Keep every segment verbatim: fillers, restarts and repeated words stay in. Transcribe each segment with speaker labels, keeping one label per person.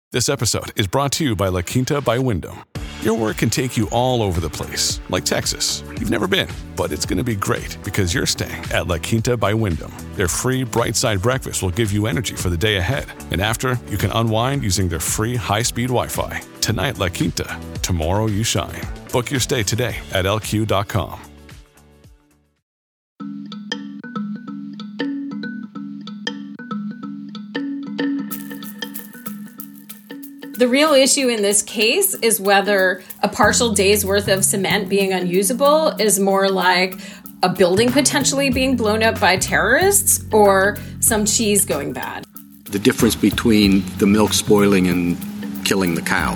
Speaker 1: This episode is brought to you by La Quinta by Wyndham. Your work can take you all over the place, like Texas. You've never been, but it's going to be great because you're staying at La Quinta by Wyndham. Their free Bright Side breakfast will give you energy for the day ahead. And after, you can unwind using their free high-speed Wi-Fi. Tonight, La Quinta. Tomorrow, you shine. Book your stay today at L Q dot com.
Speaker 2: The real issue in this case is whether a partial day's worth of cement being unusable is more like a building potentially being blown up by terrorists or some cheese going bad.
Speaker 3: The difference between the milk spoiling and killing the cow.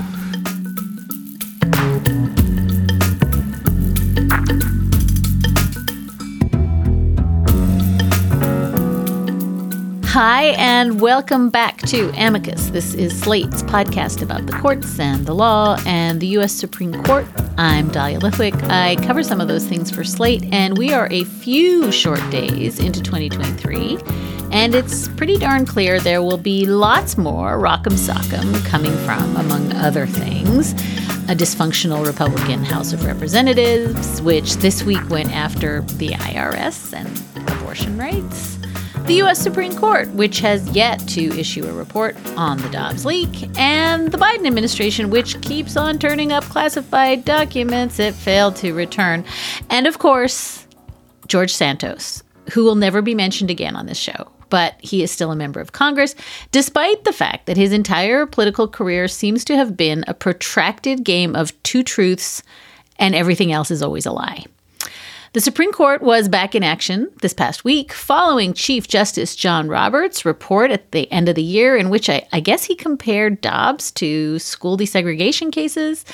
Speaker 4: Hi, and welcome back to Amicus. This is Slate's podcast about the courts and the law and the U S Supreme Court. I'm Dahlia Lithwick. I cover some of those things for Slate, and we are a few short days into twenty twenty-three, and it's pretty darn clear there will be lots more rock'em sock'em coming from, among other things, a dysfunctional Republican House of Representatives, which this week went after the I R S and abortion rights, the U S Supreme Court, which has yet to issue a report on the Dobbs leak, and the Biden administration, which keeps on turning up classified documents it failed to return. And of course, George Santos, who will never be mentioned again on this show, but he is still a member of Congress, despite the fact that his entire political career seems to have been a protracted game of two truths and everything else is always a lie. The Supreme Court was back in action this past week following Chief Justice John Roberts' report at the end of the year in which I, I guess he compared Dobbs to school desegregation cases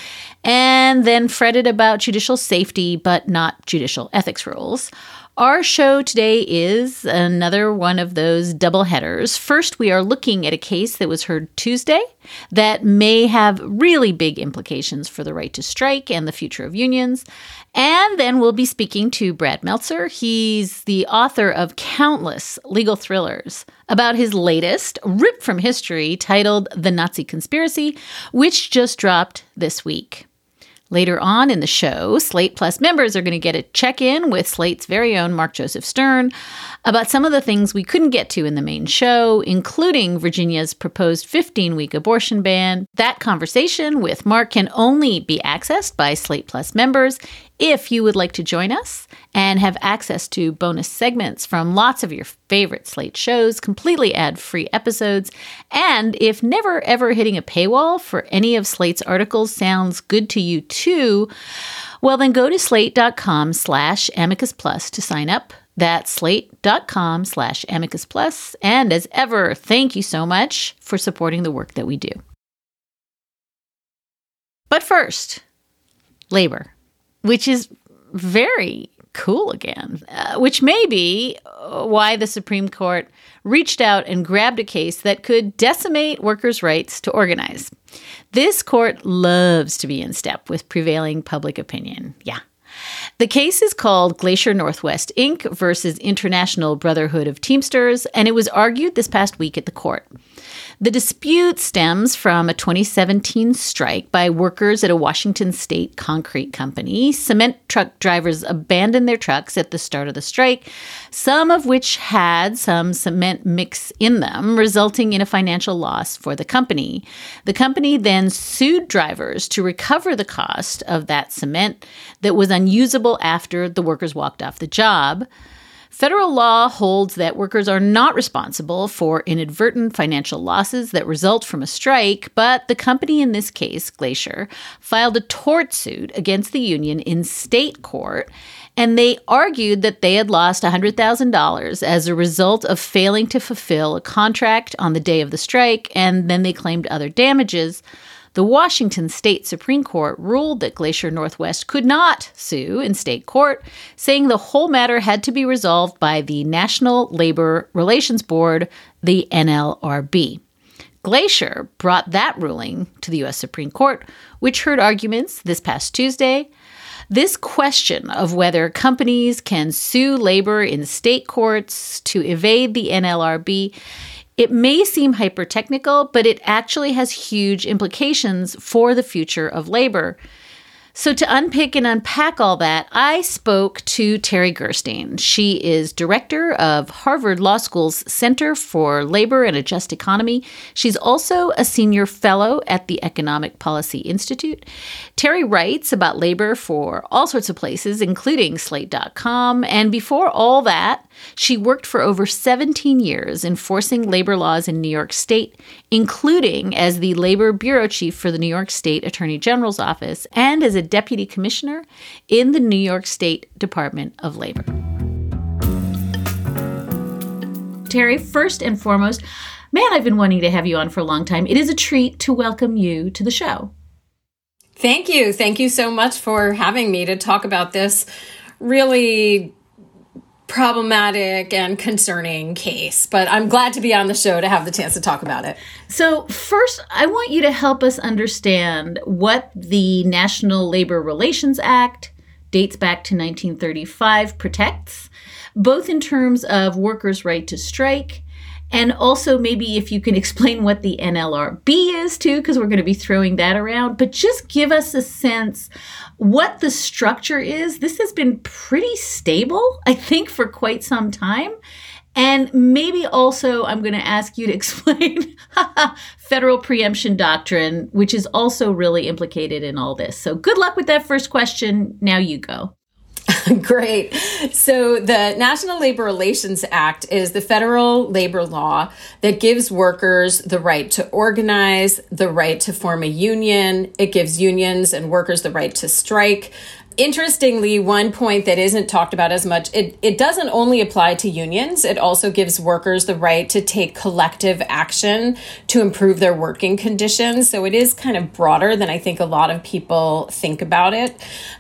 Speaker 4: and then fretted about judicial safety but not judicial ethics rules. Our show today is another one of those double headers. First, we are looking at a case that was heard Tuesday that may have really big implications for the right to strike and the future of unions. And then we'll be speaking to Brad Meltzer. He's the author of countless legal thrillers about his latest, ripped from history, titled The Nazi Conspiracy, which just dropped this week. Later on in the show, Slate Plus members are going to get a check-in with Slate's very own Mark Joseph Stern about some of the things we couldn't get to in the main show, including Virginia's proposed fifteen-week abortion ban. That conversation with Mark can only be accessed by Slate Plus members. If you would like to join us and have access to bonus segments from lots of your favorite Slate shows, completely ad-free episodes, and if never ever hitting a paywall for any of Slate's articles sounds good to you too, well then go to slate.com slash amicus plus to sign up. That's slate.com slash amicus plus. And as ever, thank you so much for supporting the work that we do. But first, labor, which is very cool again, uh, which may be why the Supreme Court reached out and grabbed a case that could decimate workers' rights to organize. This court loves to be in step with prevailing public opinion. Yeah. The case is called Glacier Northwest, Incorporated versus International Brotherhood of Teamsters, and it was argued this past week at the court. The dispute stems from a twenty seventeen strike by workers at a Washington state concrete company. Cement truck drivers abandoned their trucks at the start of the strike, some of which had some cement mix in them, resulting in a financial loss for the company. The company then sued drivers to recover the cost of that cement that was unusable after the workers walked off the job. Federal law holds that workers are not responsible for inadvertent financial losses that result from a strike, but the company in this case, Glacier, filed a tort suit against the union in state court, and they argued that they had lost one hundred thousand dollars as a result of failing to fulfill a contract on the day of the strike, and then they claimed other damages. The Washington State Supreme Court ruled that Glacier Northwest could not sue in state court, saying the whole matter had to be resolved by the National Labor Relations Board, the N L R B. Glacier brought that ruling to the U S Supreme Court, which heard arguments this past Tuesday. This question of whether companies can sue labor in state courts to evade the N L R B It may seem hyper-technical, but it actually has huge implications for the future of labor. So to unpick and unpack all that, I spoke to Terry Gerstein. She is director of Harvard Law School's Center for Labor and a Just Economy. She's also a senior fellow at the Economic Policy Institute. Terry writes about labor for all sorts of places, including Slate dot com. And before all that, she worked for over seventeen years enforcing labor laws in New York State, including as the Labor Bureau Chief for the New York State Attorney General's Office and as a deputy commissioner in the New York State Department of Labor. Terry, first and foremost, man, I've been wanting to have you on for a long time. It is a treat to welcome you to the show.
Speaker 2: Thank you. Thank you so much for having me to talk about this really problematic and concerning case, but I'm glad to be on the show to have the chance to talk about it.
Speaker 4: So first, I want you to help us understand what the National Labor Relations Act, dates back to nineteen thirty-five, protects, both in terms of workers' right to strike, and also maybe if you can explain what the N L R B is too, because we're going to be throwing that around, but just give us a sense what the structure is. This has been pretty stable, I think, for quite some time. And maybe also I'm going to ask you to explain federal preemption doctrine, which is also really implicated in all this. So good luck with that first question. Now you go.
Speaker 2: Great. So the National Labor Relations Act is the federal labor law that gives workers the right to organize, the right to form a union. It gives unions and workers the right to strike. Interestingly, one point that isn't talked about as much, it, it doesn't only apply to unions. It also gives workers the right to take collective action to improve their working conditions. So it is kind of broader than I think a lot of people think about it.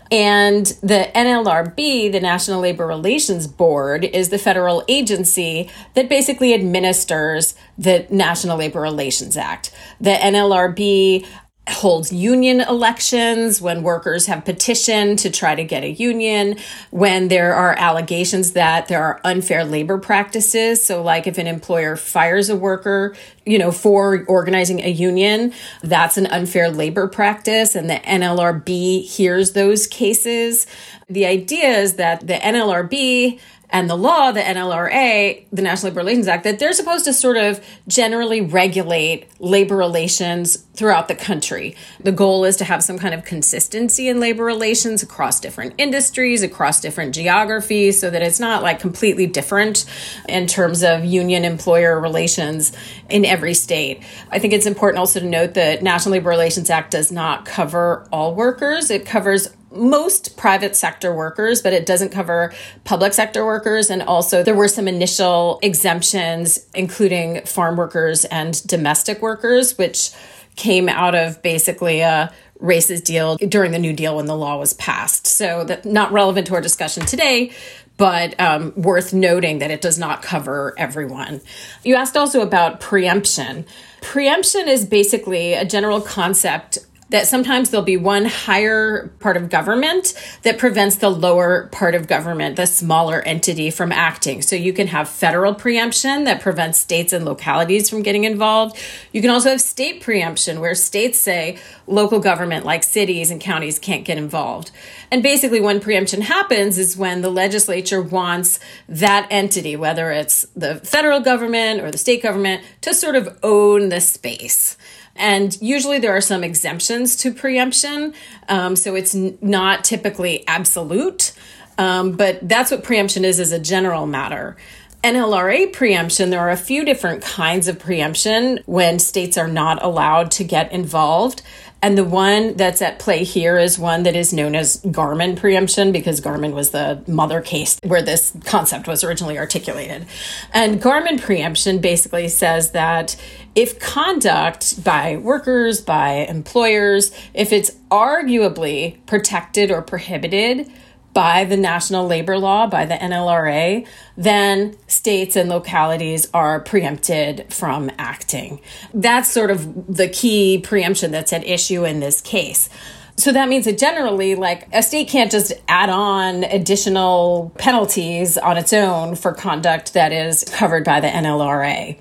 Speaker 2: And the N L R B, the National Labor Relations Board, is the federal agency that basically administers the National Labor Relations Act. The N L R B holds union elections when workers have petitioned to try to get a union, when there are allegations that there are unfair labor practices. So like if an employer fires a worker, you know, for organizing a union, that's an unfair labor practice. And the N L R B hears those cases. The idea is that the N L R B and the law, the N L R A, the National Labor Relations Act, that they're supposed to sort of generally regulate labor relations throughout the country. The goal is to have some kind of consistency in labor relations across different industries, across different geographies, so that it's not like completely different in terms of union-employer relations in every state. I think it's important also to note that National Labor Relations Act does not cover all workers. It covers most private sector workers, but it doesn't cover public sector workers. And also there were some initial exemptions, including farm workers and domestic workers, which came out of basically a racist deal during the New Deal when the law was passed. So that's not relevant to our discussion today, but um, worth noting that it does not cover everyone. You asked also about preemption. Preemption is basically a general concept that sometimes there'll be one higher part of government that prevents the lower part of government, the smaller entity, from acting. So you can have federal preemption that prevents states and localities from getting involved. You can also have state preemption where states say local government like cities and counties can't get involved. And basically when preemption happens is when the legislature wants that entity, whether it's the federal government or the state government, to sort of own the space. And usually there are some exemptions to preemption, um, so it's n- not typically absolute, um, but that's what preemption is as a general matter. N L R A preemption, there are a few different kinds of preemption when states are not allowed to get involved. And the one that's at play here is one that is known as Garmin preemption, because Garmin was the mother case where this concept was originally articulated. And Garmin preemption basically says that if conduct by workers, by employers, if it's arguably protected or prohibited by the national labor law, by the N L R A, then states and localities are preempted from acting. That's sort of the key preemption that's at issue in this case. So that means that generally, like, a state can't just add on additional penalties on its own for conduct that is covered by the N L R A.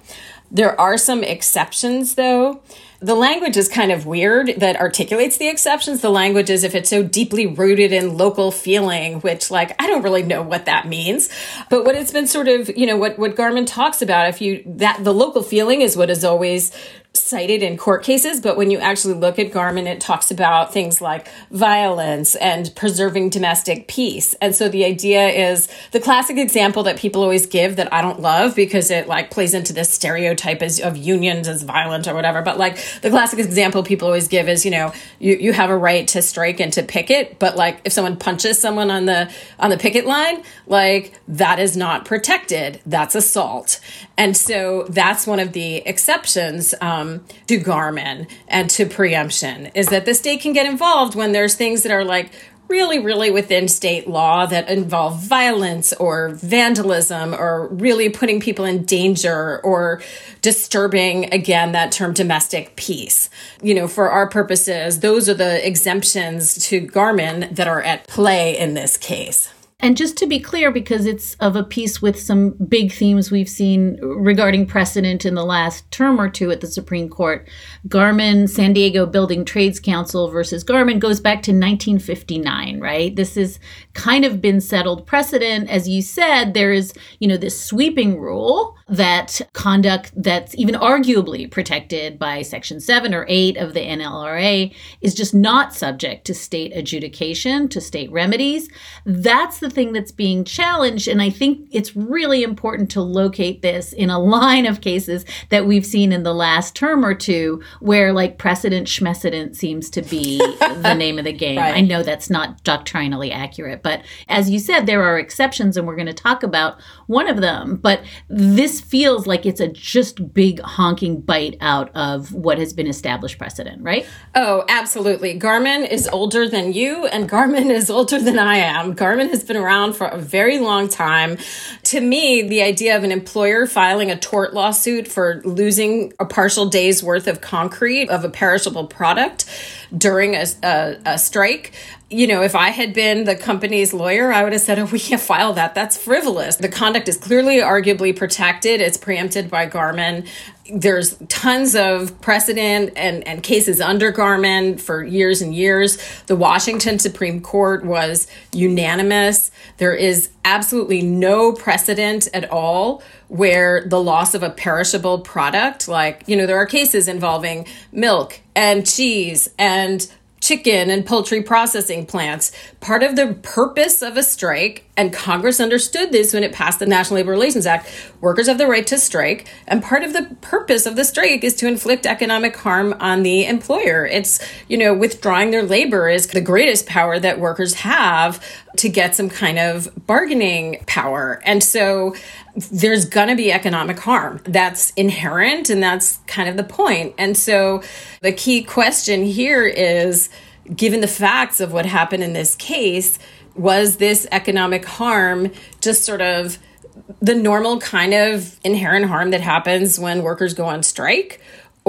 Speaker 2: There are some exceptions, though. The language is kind of weird that articulates the exceptions. The language is if it's so deeply rooted in local feeling, which, like, I don't really know what that means. But what it's been sort of, you know, what, what Garmin talks about, if you, that the local feeling is what is always cited in court cases, but when you actually look at Garmin, it talks about things like violence and preserving domestic peace. And so the idea is the classic example that people always give that I don't love because it like plays into this stereotype as, of unions as violent or whatever. But like the classic example people always give is, you know, you, you have a right to strike and to picket, but like if someone punches someone on the on the picket line, like that is not protected. That's assault. And so that's one of the exceptions um, to Garmin and to preemption is that the state can get involved when there's things that are like really, really within state law that involve violence or vandalism or really putting people in danger or disturbing, again, that term domestic peace. You know, for our purposes, those are the exemptions to Garmin that are at play in this case.
Speaker 4: And just to be clear, because it's of a piece with some big themes we've seen regarding precedent in the last term or two at the Supreme Court, Garmin, San Diego Building Trades Council versus Garmin goes back to nineteen fifty-nine, right? This has kind of been settled precedent. As you said, there is, you know, this sweeping rule that conduct that's even arguably protected by Section seven or eight of the N L R A is just not subject to state adjudication, to state remedies. That's the thing that's being challenged. And I think it's really important to locate this in a line of cases that we've seen in the last term or two where like precedent schmecedent seems to be the name of the game. Right. I know that's not doctrinally accurate, but as you said, there are exceptions and we're going to talk about one of them. But this feels like it's a just big honking bite out of what has been established precedent, right?
Speaker 2: Oh, absolutely. Garmin is older than you and Garmin is older than I am. Garmin has been around for a very long time. To me, the idea of an employer filing a tort lawsuit for losing a partial day's worth of concrete of a perishable product during a, a, a strike, you know, if I had been the company's lawyer, I would have said, oh, we can't file that. That's frivolous. The conduct is clearly arguably protected. It's preempted by Garmin. There's tons of precedent and, and cases under Garmin for years and years. The Washington Supreme Court was unanimous. There is absolutely no precedent at all where the loss of a perishable product, like, you know, there are cases involving milk and cheese and chicken and poultry processing plants. Part of the purpose of a strike, and Congress understood this when it passed the National Labor Relations Act, workers have the right to strike. And part of the purpose of the strike is to inflict economic harm on the employer. It's, you know, withdrawing their labor is the greatest power that workers have to get some kind of bargaining power. And so there's going to be economic harm. That's inherent, and that's kind of the point. And so the key question here is, given the facts of what happened in this case, was this economic harm just sort of the normal kind of inherent harm that happens when workers go on strike?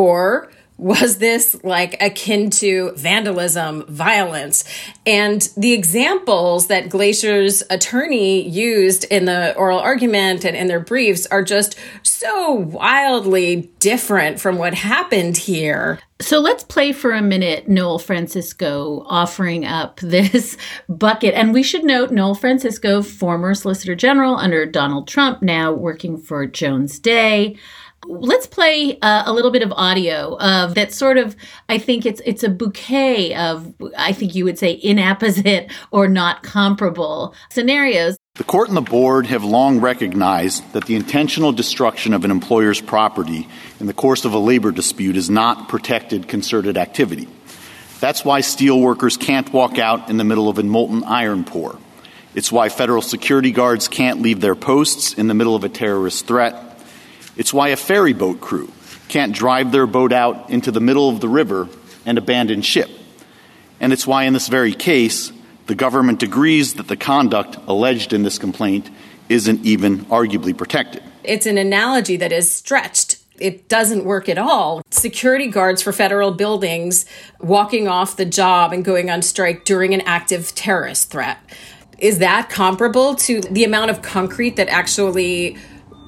Speaker 2: Or was this like akin to vandalism, violence? And the examples that Glacier's attorney used in the oral argument and in their briefs are just so wildly different from what happened here.
Speaker 4: So let's play for a minute Noel Francisco offering up this bucket. And we should note Noel Francisco, former Solicitor General under Donald Trump, now working for Jones Day. Let's play uh, a little bit of audio of that sort of, I think it's it's a bouquet of, I think you would say, inapposite or not comparable scenarios.
Speaker 5: The court and the board have long recognized that the intentional destruction of an employer's property in the course of a labor dispute is not protected concerted activity. That's why steel workers can't walk out in the middle of a molten iron pour. It's why federal security guards can't leave their posts in the middle of a terrorist threat. It's why a ferry boat crew can't drive their boat out into the middle of the river and abandon ship. And it's why in this very case, the government agrees that the conduct alleged in this complaint isn't even arguably protected.
Speaker 2: It's an analogy that is stretched. It doesn't work at all. Security guards for federal buildings walking off the job and going on strike during an active terrorist threat. Is that comparable to the amount of concrete that actually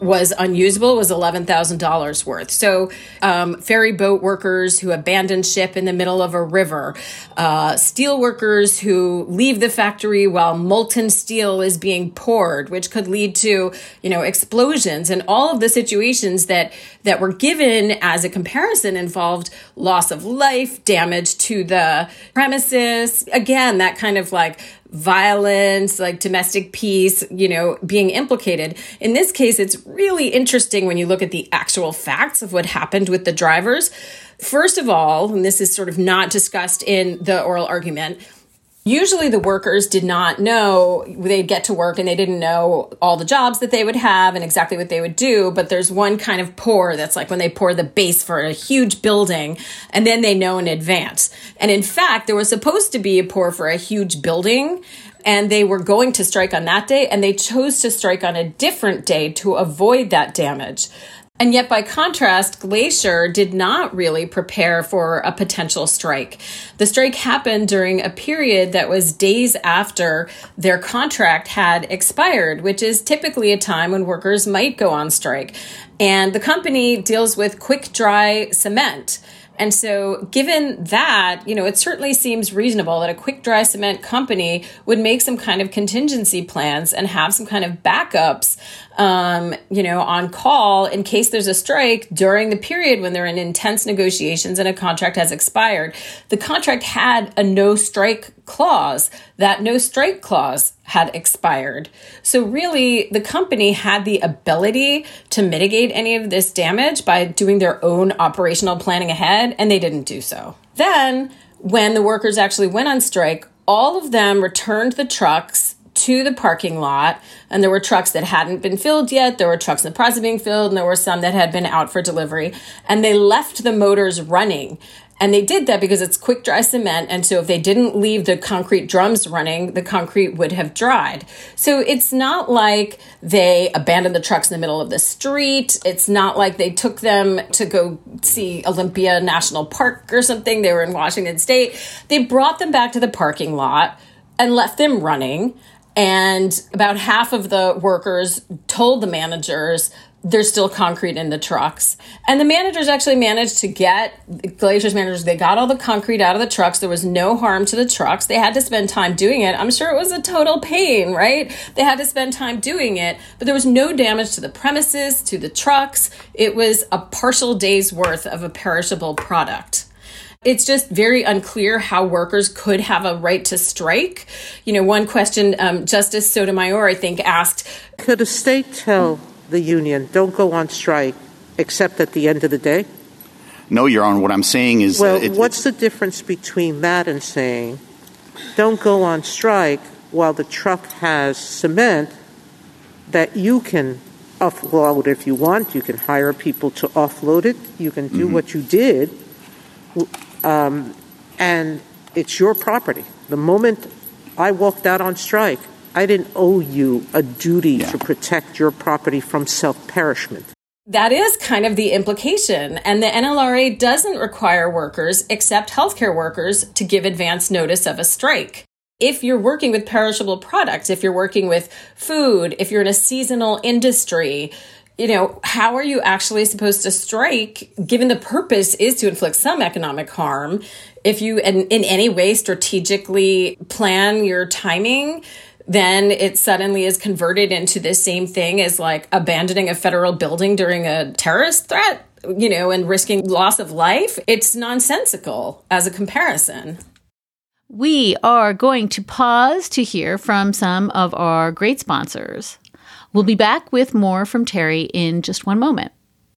Speaker 2: was unusable was eleven thousand dollars worth. So um, ferry boat workers who abandon ship in the middle of a river, uh, steel workers who leave the factory while molten steel is being poured, which could lead to, you know, explosions. And all of the situations that, that were given as a comparison involved loss of life, damage to the premises. Again, that kind of like violence, like domestic peace, you know, being implicated. In this case, it's really interesting when you look at the actual facts of what happened with the drivers. First of all, and this is sort of not discussed in the oral argument, usually the workers did not know, they'd get to work and they didn't know all the jobs that they would have and exactly what they would do. But there's one kind of pour that's like when they pour the base for a huge building and then they know in advance. And in fact, there was supposed to be a pour for a huge building and they were going to strike on that day and they chose to strike on a different day to avoid that damage. And yet, by contrast, Glacier did not really prepare for a potential strike. The strike happened during a period that was days after their contract had expired, which is typically a time when workers might go on strike. And the company deals with quick dry cement. And so given that, you know, it certainly seems reasonable that a quick dry cement company would make some kind of contingency plans and have some kind of backups, um, you know, on call in case there's a strike during the period when they're in intense negotiations and a contract has expired. The contract had a no strike clause. That no strike clause had expired. So really, the company had the ability to mitigate any of this damage by doing their own operational planning ahead, and they didn't do so. Then, when the workers actually went on strike, all of them returned the trucks to the parking lot, and there were trucks that hadn't been filled yet, there were trucks in the process of being filled, and there were some that had been out for delivery, and they left the motors running. And they did that because it's quick dry cement. And so if they didn't leave the concrete drums running, the concrete would have dried. So it's not like they abandoned the trucks in the middle of the street. It's not like they took them to go see Olympia National Park or something. They were in Washington State. They brought them back to the parking lot and left them running. And about half of the workers told the managers there's still concrete in the trucks. And the managers actually managed to get, Glacier's managers, they got all the concrete out of the trucks. There was no harm to the trucks. They had to spend time doing it. I'm sure it was a total pain, right? They had to spend time doing it, but there was no damage to the premises, to the trucks. It was a partial day's worth of a perishable product. It's just very unclear how workers could have a right to strike. You know, one question, um, Justice Sotomayor, I think, asked,
Speaker 6: could a state tell the union, don't go on strike, except at the end of the day?
Speaker 5: No, Your Honor. What I'm saying is...
Speaker 6: Well,
Speaker 5: uh, it,
Speaker 6: what's the difference between that and saying, don't go on strike while the truck has cement that you can offload if you want, you can hire people to offload it, you can do mm-hmm. what you did, um, and it's your property. The moment I walked out on strike, I didn't owe you a duty yeah. to protect your property from self-perishment.
Speaker 2: That is kind of the implication. And the N L R A doesn't require workers, except healthcare workers, to give advance notice of a strike. If you're working with perishable products, if you're working with food, if you're in a seasonal industry, you know, how are you actually supposed to strike, given the purpose is to inflict some economic harm? If you in, in any way strategically plan your timing, then it suddenly is converted into the same thing as like abandoning a federal building during a terrorist threat, you know, and risking loss of life. It's nonsensical as a comparison.
Speaker 4: We are going to pause to hear from some of our great sponsors. We'll be back with more from Terry in just one moment.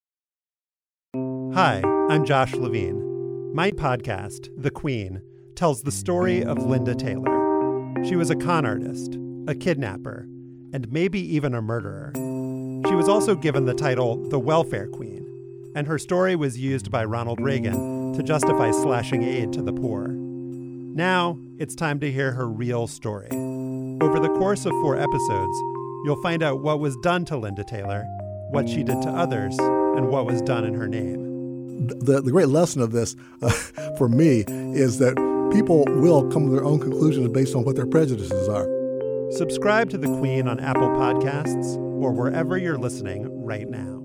Speaker 7: Hi, I'm Josh Levine. My podcast, The Queen, tells the story of Linda Taylor. She was a con artist, a kidnapper, and maybe even a murderer. She was also given the title the Welfare Queen, and her story was used by Ronald Reagan to justify slashing aid to the poor. Now, it's time to hear her real story. Over the course of four episodes, you'll find out what was done to Linda Taylor, what she did to others, and what was done in her name.
Speaker 8: The, the great lesson of this, uh, for me, is that people will come to their own conclusions based on what their prejudices are.
Speaker 7: Subscribe to The Queen on Apple Podcasts or wherever you're listening right now.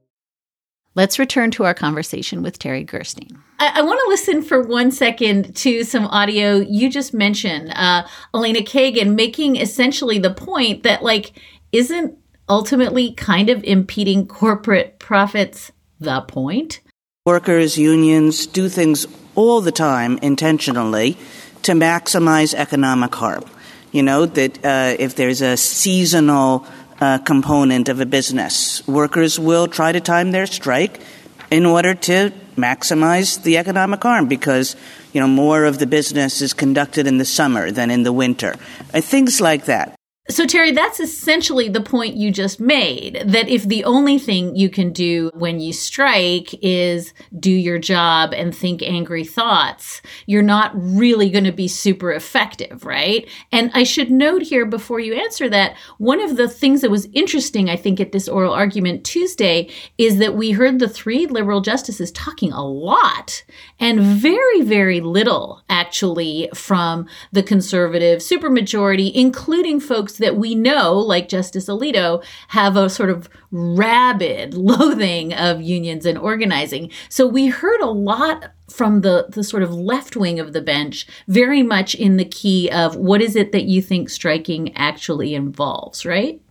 Speaker 4: Let's return to our conversation with Terry Gerstein. I, I want to listen for one second to some audio you just mentioned. Uh, Elena Kagan making essentially the point that, like, isn't ultimately kind of impeding corporate profits the point?
Speaker 9: Workers, unions do things all the time intentionally to maximize economic harm. You know, that uh, if there's a seasonal uh, component of a business, workers will try to time their strike in order to maximize the economic harm because, you know, more of the business is conducted in the summer than in the winter. Uh, things like that.
Speaker 4: So, Terry, that's essentially the point you just made, that if the only thing you can do when you strike is do your job and think angry thoughts, you're not really going to be super effective, right? And I should note here before you answer that, one of the things that was interesting, I think, at this oral argument Tuesday is that we heard the three liberal justices talking a lot and very, very little, actually, from the conservative supermajority, including folks that we know, like Justice Alito, have a sort of rabid loathing of unions and organizing. So we heard a lot from the, the sort of left wing of the bench, very much in the key of what is it that you think striking actually involves, right?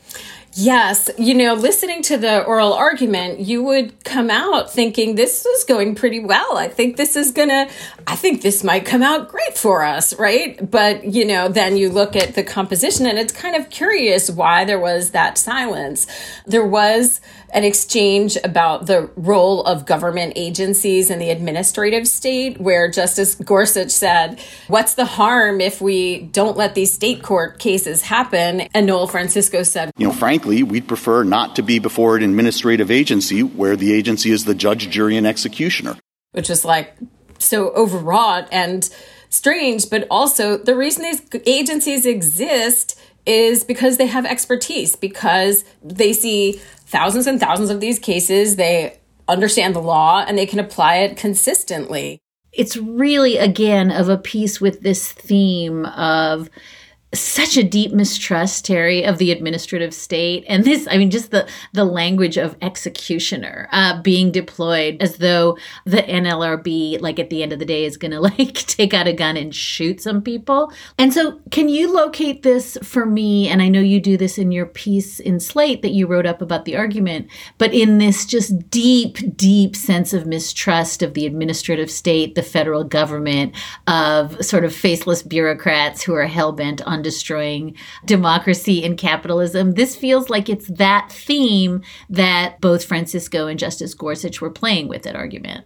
Speaker 2: Yes. You know, listening to the oral argument, you would come out thinking this is going pretty well. I think this is going to, I think this might come out great for us, right? But, you know, then you look at the composition and it's kind of curious why there was that silence. There was an exchange about the role of government agencies in the administrative state, where Justice Gorsuch said, what's the harm if we don't let these state court cases happen? And Noel Francisco said,
Speaker 5: you know, frankly, we'd prefer not to be before an administrative agency where the agency is the judge, jury, and executioner.
Speaker 2: Which is like so overwrought and strange, but also the reason these agencies exist is because they have expertise, because they see thousands and thousands of these cases, they understand the law, and they can apply it consistently.
Speaker 4: It's really, again, of a piece with this theme of such a deep mistrust, Terry, of the administrative state. And this, I mean, just the, the language of executioner uh, being deployed as though the N L R B, like at the end of the day, is going to like take out a gun and shoot some people. And so can you locate this for me? And I know you do this in your piece in Slate that you wrote up about the argument, but in this just deep, deep sense of mistrust of the administrative state, the federal government, of sort of faceless bureaucrats who are hell-bent on destroying democracy and capitalism. This feels like it's that theme that both Francisco and Justice Gorsuch were playing with at argument.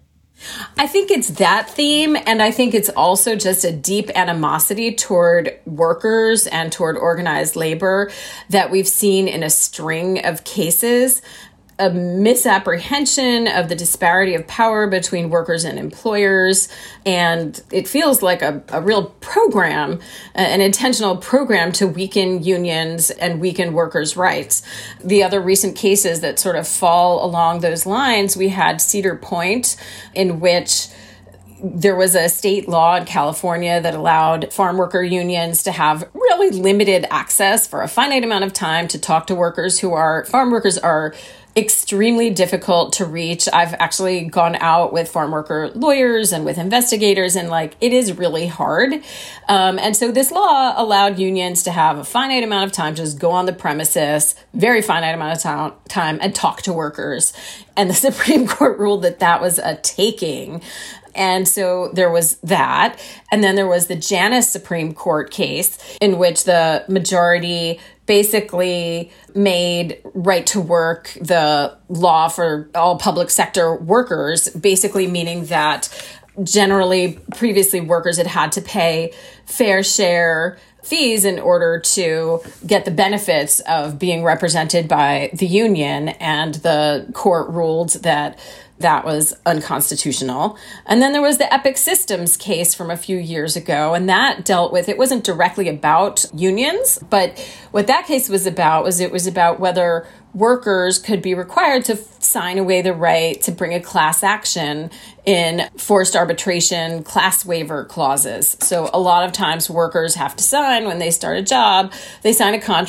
Speaker 2: I think it's that theme, and I think it's also just a deep animosity toward workers and toward organized labor that we've seen in a string of cases. A misapprehension of the disparity of power between workers and employers. And it feels like a, a real program, an intentional program to weaken unions and weaken workers' rights. The other recent cases that sort of fall along those lines, we had Cedar Point, in which there was a state law in California that allowed farm worker unions to have really limited access for a finite amount of time to talk to workers who are, farm workers are extremely difficult to reach. I've actually gone out with farm worker lawyers and with investigators, and like, it is really hard. Um, and so this law allowed unions to have a finite amount of time to just go on the premises, very finite amount of time, time and talk to workers. And the Supreme Court ruled that that was a taking. And so there was that. And then there was the Janus Supreme Court case in which the majority basically made right to work the law for all public sector workers, basically meaning that generally previously workers had had to pay fair share fees in order to get the benefits of being represented by the union. And the court ruled that that was unconstitutional. And then there was the Epic Systems case from a few years ago, and that dealt with, it wasn't directly about unions, but what that case was about was it was about whether workers could be required to sign away the right to bring a class action in forced arbitration class waiver clauses. So a lot of times workers have to sign when they start a job, they sign a contract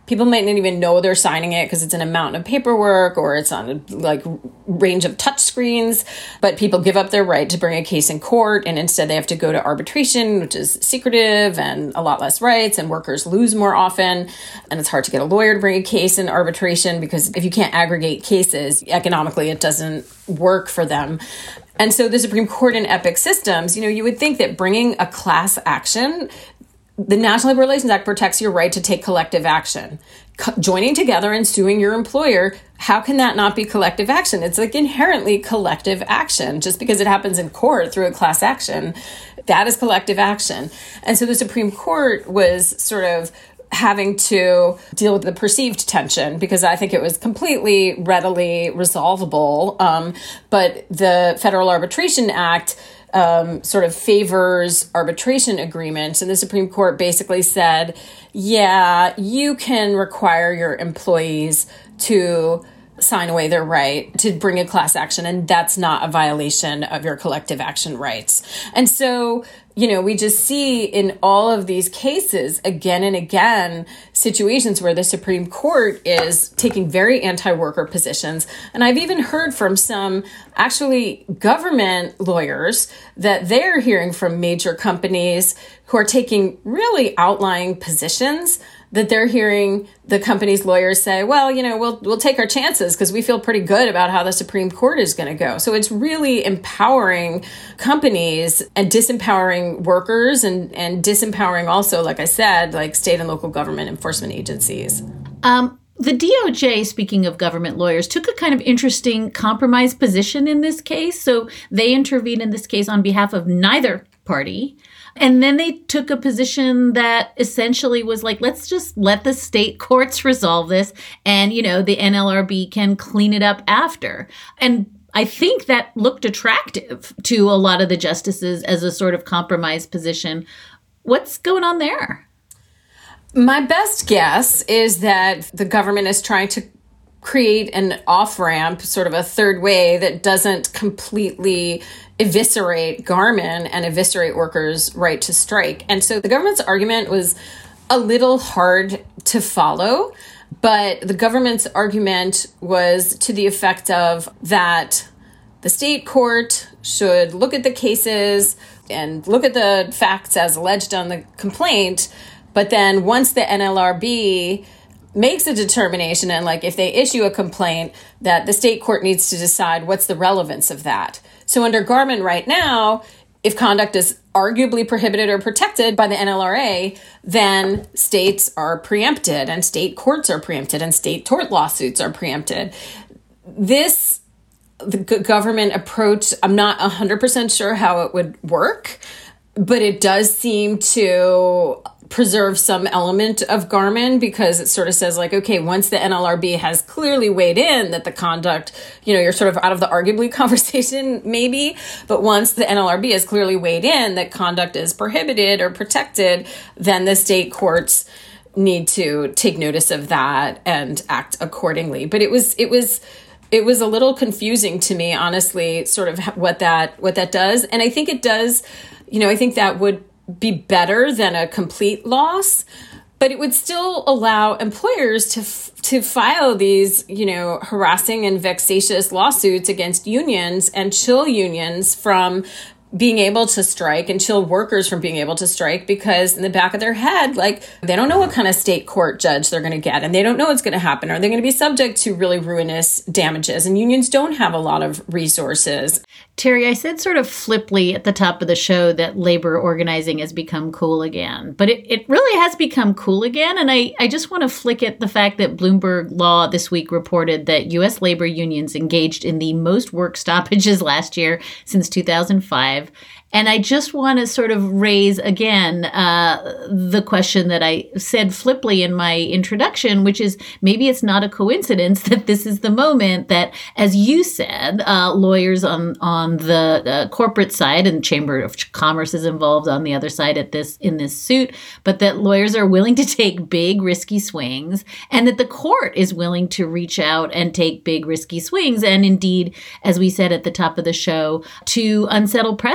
Speaker 2: People might not even know they're signing it because it's in a mountain of paperwork or it's on a like range of touch screens, but people give up their right to bring a case in court, and instead they have to go to arbitration, which is secretive and a lot less rights, and workers lose more often, and it's hard to get a lawyer to bring a case in arbitration because if you can't aggregate cases, economically it doesn't work for them. And so the Supreme Court in Epic Systems, you know, you would think that bringing a class action, the National Labor Relations Act protects your right to take collective action. Co- joining together and suing your employer, how can that not be collective action? It's like inherently collective action. Just because it happens in court through a class action, that is collective action. And so the Supreme Court was sort of having to deal with the perceived tension because I think it was completely readily resolvable. Um, but the Federal Arbitration Act Um, sort of favors arbitration agreements. And the Supreme Court basically said, yeah, you can require your employees to sign away their right to bring a class action, and that's not a violation of your collective action rights. And so, you know, we just see in all of these cases, again and again, situations where the Supreme Court is taking very anti-worker positions. And I've even heard from some actually government lawyers that they're hearing from major companies who are taking really outlying positions, that they're hearing the company's lawyers say, well, you know, we'll we'll take our chances because we feel pretty good about how the Supreme Court is going to go. So it's really empowering companies and disempowering workers and, and disempowering also, like I said, like state and local government enforcement agencies.
Speaker 4: Um, the D O J, speaking of government lawyers, took a kind of interesting compromise position in this case. So they intervened in this case on behalf of neither party. And then they took a position that essentially was like, let's just let the state courts resolve this. And, you know, the N L R B can clean it up after. And I think that looked attractive to a lot of the justices as a sort of compromise position. What's going on there?
Speaker 2: My best guess is that the government is trying to create an off-ramp, sort of a third way that doesn't completely eviscerate Garmin and eviscerate workers' right to strike. And so the government's argument was a little hard to follow, but the government's argument was to the effect of that the state court should look at the cases and look at the facts as alleged on the complaint, but then once the N L R B makes a determination and like if they issue a complaint, that the state court needs to decide what's the relevance of that. So under Garmin right now, if conduct is arguably prohibited or protected by the N L R A, then states are preempted and state courts are preempted and state tort lawsuits are preempted. This the government approach, I'm not one hundred percent sure how it would work, but it does seem to preserve some element of Garmin because it sort of says like, okay, once the N L R B has clearly weighed in that the conduct, you know, you're sort of out of the arguably conversation maybe, but once the N L R B has clearly weighed in that conduct is prohibited or protected, then the state courts need to take notice of that and act accordingly. But it was, it was, it was a little confusing to me, honestly, sort of what that, what that does. And I think it does, you know, I think that would be better than a complete loss, but it would still allow employers to f- to file these, you know, harassing and vexatious lawsuits against unions and chill unions from being able to strike and chill workers from being able to strike because in the back of their head, like they don't know what kind of state court judge they're going to get and they don't know what's going to happen. Are they going to be subject to really ruinous damages? And unions don't have a lot of resources.
Speaker 4: Terry, I said sort of flippantly at the top of the show that labor organizing has become cool again, but it, it really has become cool again. And I, I just want to flick at the fact that Bloomberg Law this week reported that U S labor unions engaged in the most work stoppages last year since two thousand five. And I just want to sort of raise again uh, the question that I said flippantly in my introduction, which is maybe it's not a coincidence that this is the moment that, as you said, uh, lawyers on on the uh, corporate side and Chamber of Commerce is involved on the other side at this in this suit, but that lawyers are willing to take big risky swings, and that the court is willing to reach out and take big risky swings, and indeed, as we said at the top of the show, to unsettle precedent that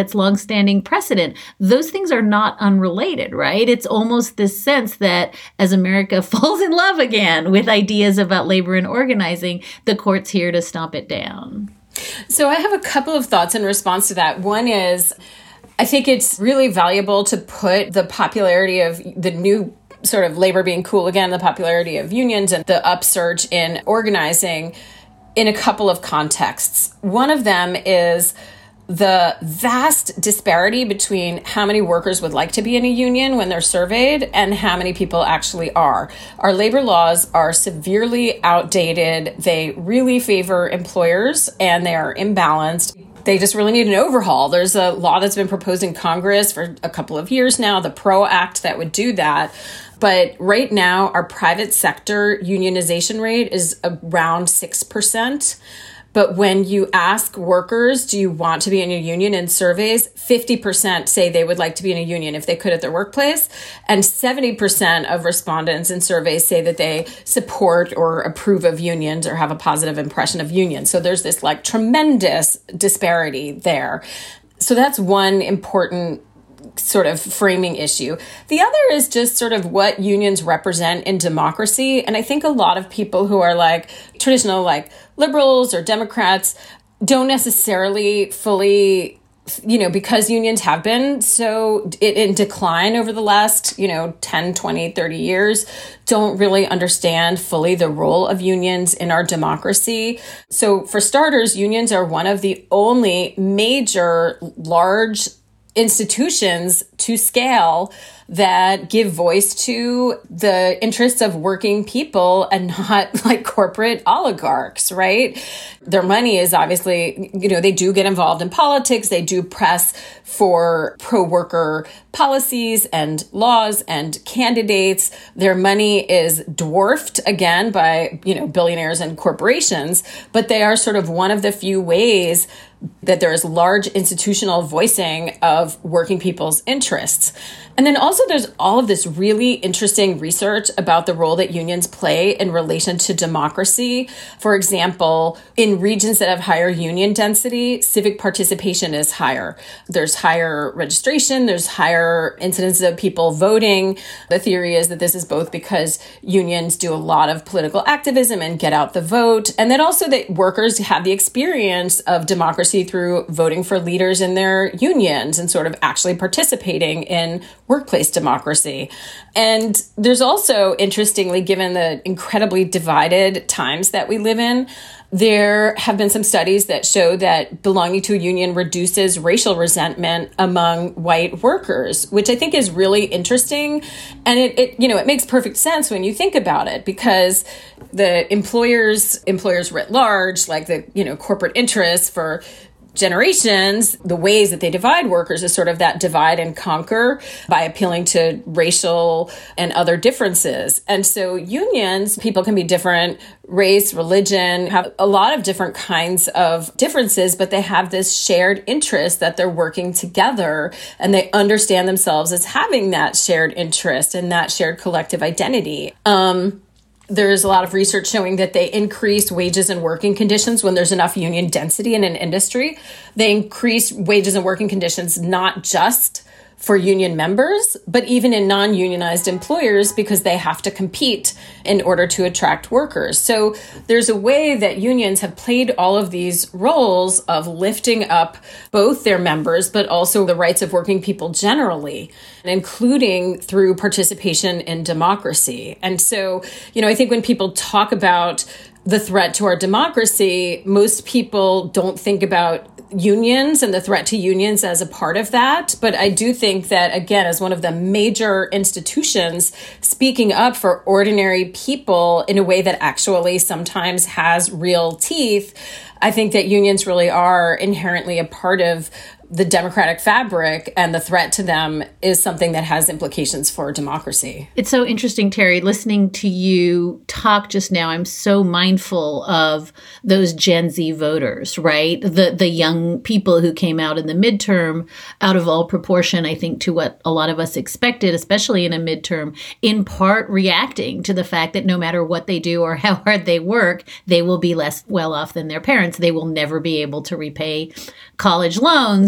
Speaker 4: Democrats' longstanding precedent. Those things are not unrelated, right? It's almost this sense that as America falls in love again with ideas about labor and organizing, the court's here to stomp it down.
Speaker 2: So I have a couple of thoughts in response to that. One is, I think it's really valuable to put the popularity of the new sort of labor being cool again, the popularity of unions and the upsurge in organizing in a couple of contexts. One of them is the vast disparity between how many workers would like to be in a union when they're surveyed and how many people actually are. Our labor laws are severely outdated. They really favor employers and they are imbalanced. They just really need an overhaul. There's a law that's been proposed in Congress for a couple of years now, the PRO Act, that would do that. But right now, our private sector unionization rate is around six percent. But when you ask workers, do you want to be in a union in surveys, fifty percent say they would like to be in a union if they could at their workplace. And seventy percent of respondents in surveys say that they support or approve of unions or have a positive impression of unions. So there's this like tremendous disparity there. So that's one important sort of framing issue. The other is just sort of what unions represent in democracy. And I think a lot of people who are like traditional, like liberals or Democrats don't necessarily fully, you know, because unions have been so in decline over the last, you know, ten, twenty, thirty years, don't really understand fully the role of unions in our democracy. So for starters, unions are one of the only major large institutions to scale that give voice to the interests of working people and not like corporate oligarchs, right? Their money is obviously, you know, they do get involved in politics. They do press for pro-worker policies and laws and candidates. Their money is dwarfed again by, you know, billionaires and corporations, but they are sort of one of the few ways that there is large institutional voicing of working people's interests. And then also there's all of this really interesting research about the role that unions play in relation to democracy. For example, in regions that have higher union density, civic participation is higher. There's higher registration, there's higher incidences of people voting. The theory is that this is both because unions do a lot of political activism and get out the vote, and then also that workers have the experience of democracy through voting for leaders in their unions and sort of actually participating in workplace democracy. And there's also, interestingly, given the incredibly divided times that we live in, there have been some studies that show that belonging to a union reduces racial resentment among white workers, which I think is really interesting. And it, it, you know, it makes perfect sense when you think about it, because the employers, employers writ large, like the, you know, corporate interests for generations, the ways that they divide workers is sort of that divide and conquer by appealing to racial and other differences. And so unions, people can be different, race, religion, have a lot of different kinds of differences, but they have this shared interest that they're working together, and they understand themselves as having that shared interest and that shared collective identity. Um, There's a lot of research showing that they increase wages and working conditions when there's enough union density in an industry. They increase wages and working conditions not just for union members, but even in non-unionized employers, because they have to compete in order to attract workers. So there's a way that unions have played all of these roles of lifting up both their members, but also the rights of working people generally, including through participation in democracy. And so, you know, I think when people talk about the threat to our democracy, most people don't think about unions and the threat to unions as a part of that. But I do think that, again, as one of the major institutions speaking up for ordinary people in a way that actually sometimes has real teeth, I think that unions really are inherently a part of the democratic fabric, and the threat to them is something that has implications for democracy.
Speaker 4: It's so interesting, Terry, listening to you talk just now. I'm so mindful of those Gen Z voters, right? The the young people who came out in the midterm out of all proportion, I think, to what a lot of us expected, especially in a midterm, in part reacting to the fact that no matter what they do or how hard they work, they will be less well off than their parents. They will never be able to repay college loans,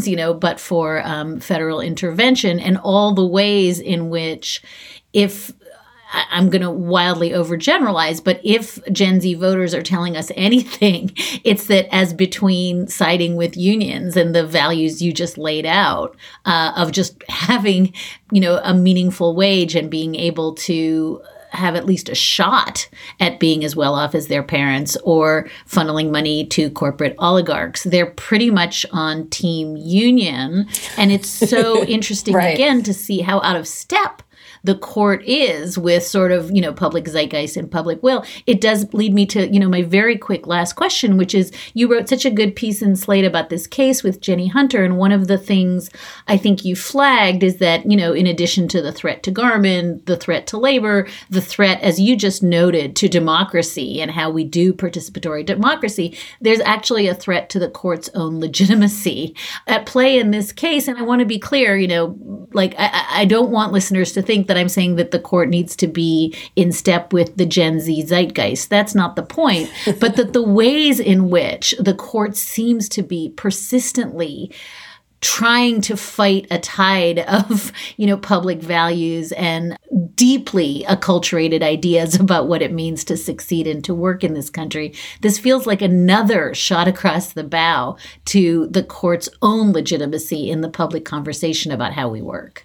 Speaker 4: you know, but for um, federal intervention, and all the ways in which, if I'm going to wildly overgeneralize, but if Gen Z voters are telling us anything, it's that as between siding with unions and the values you just laid out uh, of just having, you know, a meaningful wage and being able to have at least a shot at being as well off as their parents or funneling money to corporate oligarchs. They're pretty much on team union. And it's so interesting,
Speaker 2: right.
Speaker 4: again, to see how out of step the court is with sort of, you know, public zeitgeist and public will. It does lead me to, you know, my very quick last question, which is, you wrote such a good piece in Slate about this case with Jenny Hunter. And one of the things I think you flagged is that, you know, in addition to the threat to Garmin, the threat to labor, the threat, as you just noted, to democracy and how we do participatory democracy, there's actually a threat to the court's own legitimacy at play in this case. And I want to be clear, you know, like, I, I don't want listeners to think that I'm saying that the court needs to be in step with the Gen Z zeitgeist. That's not the point. But that the ways in which the court seems to be persistently trying to fight a tide of, you know, public values and deeply acculturated ideas about what it means to succeed and to work in this country. This feels like another shot across the bow to the court's own legitimacy in the public conversation about how we work.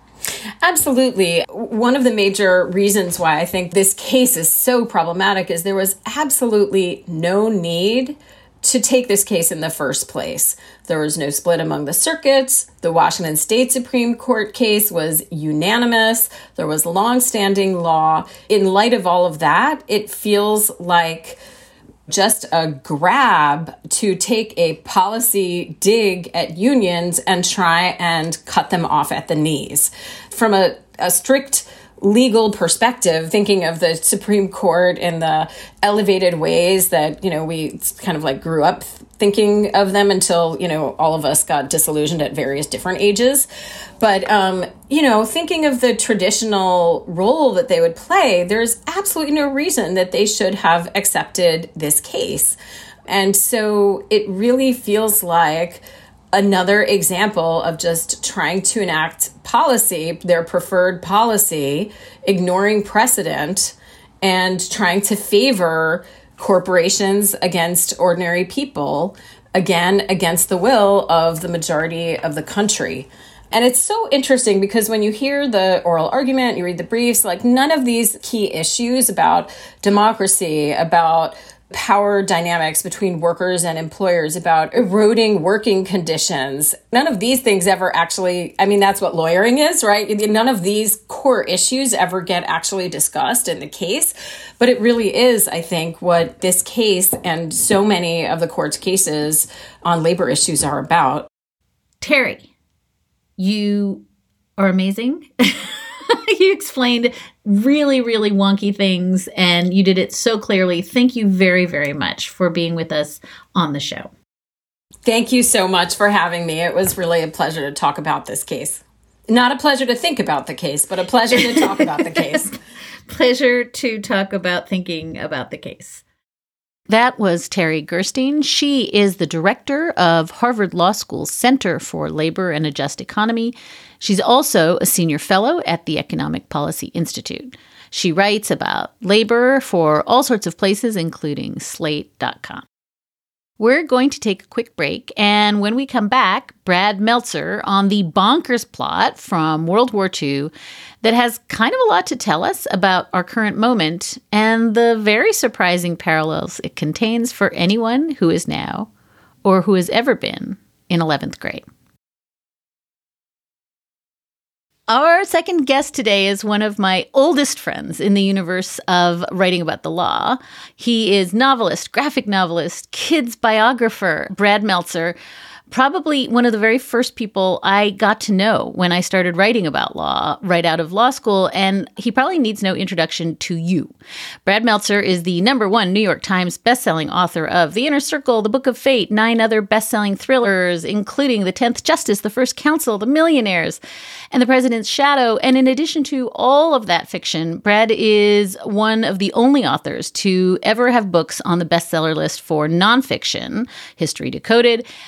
Speaker 2: Absolutely. One of the major reasons why I think this case is so problematic is there was absolutely no need to take this case in the first place. There was no split among the circuits. The Washington State Supreme Court case was unanimous. There was longstanding law. In light of all of that, it feels like just a grab to take a policy dig at unions and try and cut them off at the knees. From a, a strict legal perspective, thinking of the Supreme Court in the elevated ways that, you know, we kind of like grew up thinking of them until, you know, all of us got disillusioned at various different ages. But, um, you know, thinking of the traditional role that they would play, there's absolutely no reason that they should have accepted this case. And so it really feels like another example of just trying to enact policy, their preferred policy, ignoring precedent, and trying to favor corporations against ordinary people, again, against the will of the majority of the country. And it's so interesting because when you hear the oral argument, you read the briefs, like none of these key issues about democracy, about power dynamics between workers and employers, about eroding working conditions. None of these things ever actually, I mean, that's what lawyering is, right? None of these core issues ever get actually discussed in the case. But it really is, I think, what this case and so many of the court's cases on labor issues are about.
Speaker 4: Terry, you are amazing. You explained really, really wonky things, and you did it so clearly. Thank you very, very much for being with us on the show.
Speaker 2: Thank you so much for having me. It was really a pleasure to talk about this case. Not a pleasure to think about the case, but a pleasure to talk about the case.
Speaker 4: Pleasure to talk about thinking about the case. That was Terry Gerstein. She is the director of Harvard Law School's Center for Labor and a Just Economy. She's also a senior fellow at the Economic Policy Institute. She writes about labor for all sorts of places, including slate dot com. We're going to take a quick break, and when we come back, Brad Meltzer on the bonkers plot from World War Two that has kind of a lot to tell us about our current moment and the very surprising parallels it contains for anyone who is now or who has ever been in eleventh grade. Our second guest today is one of my oldest friends in the universe of writing about the law. He is novelist, graphic novelist, kids biographer, Brad Meltzer. Probably one of the very first people I got to know when I started writing about law right out of law school, and he probably needs no introduction to you. Brad Meltzer is the number one New York Times bestselling author of The Inner Circle, The Book of Fate, nine other bestselling thrillers, including The Tenth Justice, The First Counsel, The Millionaires, and The President's Shadow. And in addition to all of that fiction, Brad is one of the only authors to ever have books on the bestseller list for nonfiction, History Decoded, Advice,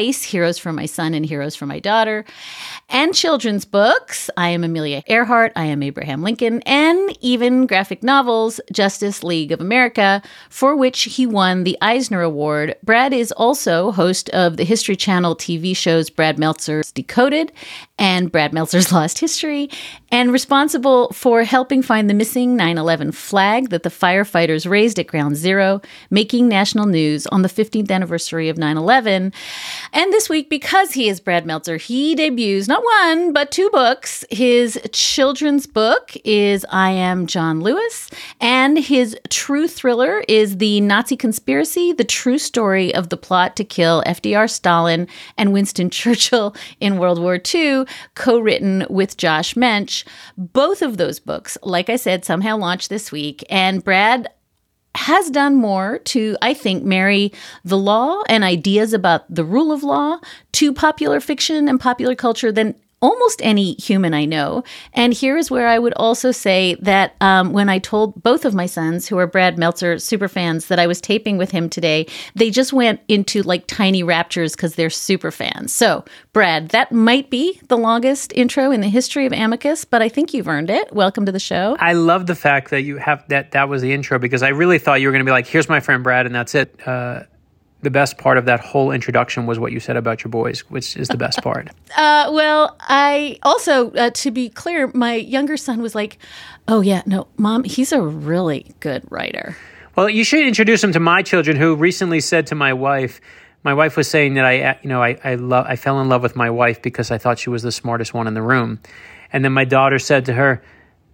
Speaker 4: twice, Heroes for My Son and Heroes for My Daughter, and children's books. I Am Amelia Earhart, I Am Abraham Lincoln, and even graphic novels, Justice League of America, for which he won the Eisner Award. Brad is also host of the History Channel T V shows Brad Meltzer's Decoded and Brad Meltzer's Lost History, and responsible for helping find the missing nine eleven flag that the firefighters raised at Ground Zero, making national news on the fifteenth anniversary of nine eleven. And this week, because he is Brad Meltzer, he debuts not one, but two books. His children's book is I Am John Lewis, and his true thriller is The Nazi Conspiracy, the true story of the plot to kill F D R, Stalin, and Winston Churchill in World War Two, co-written with Josh Mensch. Both of those books, like I said, somehow launched this week, and Brad has done more to, I think, marry the law and ideas about the rule of law to popular fiction and popular culture than almost any human I know. And here is where I would also say that um, when I told both of my sons, who are Brad Meltzer super fans, that I was taping with him today, they just went into like tiny raptures because they're super fans. So, Brad, that might be the longest intro in the history of Amicus, but I think you've earned it. Welcome to the show.
Speaker 10: I love the fact that you have that that was the intro, because I really thought you were going to be like, here's my friend Brad, and that's it. Uh, the best part of that whole introduction was what you said about your boys, which is the best part.
Speaker 4: Uh, well, I also, uh, to be clear, my younger son was like, oh, yeah, no, Mom, he's a really good writer.
Speaker 10: Well, you should introduce him to my children, who recently said to my wife, my wife was saying that I, you know, I, I, lo- I fell in love with my wife because I thought she was the smartest one in the room. And then my daughter said to her,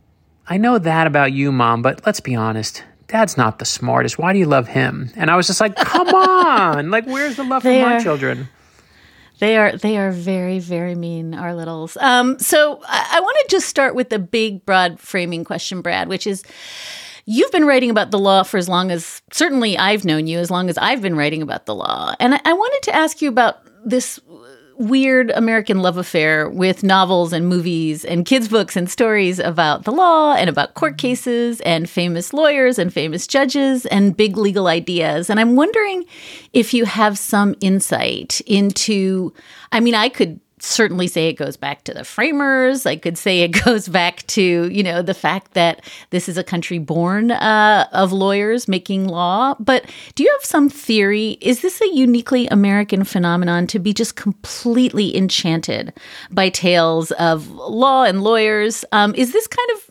Speaker 10: I know that about you, Mom, but let's be honest. Dad's not the smartest. Why do you love him? And I was just like, come on. Like, where's the love for my are, children?
Speaker 4: They are they are very, very mean, our littles. Um, so I, I want to just start with the big, broad framing question, Brad, which is, you've been writing about the law for as long as, certainly I've known you, as long as I've been writing about the law. And I, I wanted to ask you about this weird American love affair with novels and movies and kids' books and stories about the law and about court cases and famous lawyers and famous judges and big legal ideas. And I'm wondering if you have some insight into, I mean, I could certainly say it goes back to the framers. I could say it goes back to, you know, the fact that this is a country born uh, of lawyers making law. But do you have some theory? Is this a uniquely American phenomenon to be just completely enchanted by tales of law and lawyers? Um, is this kind of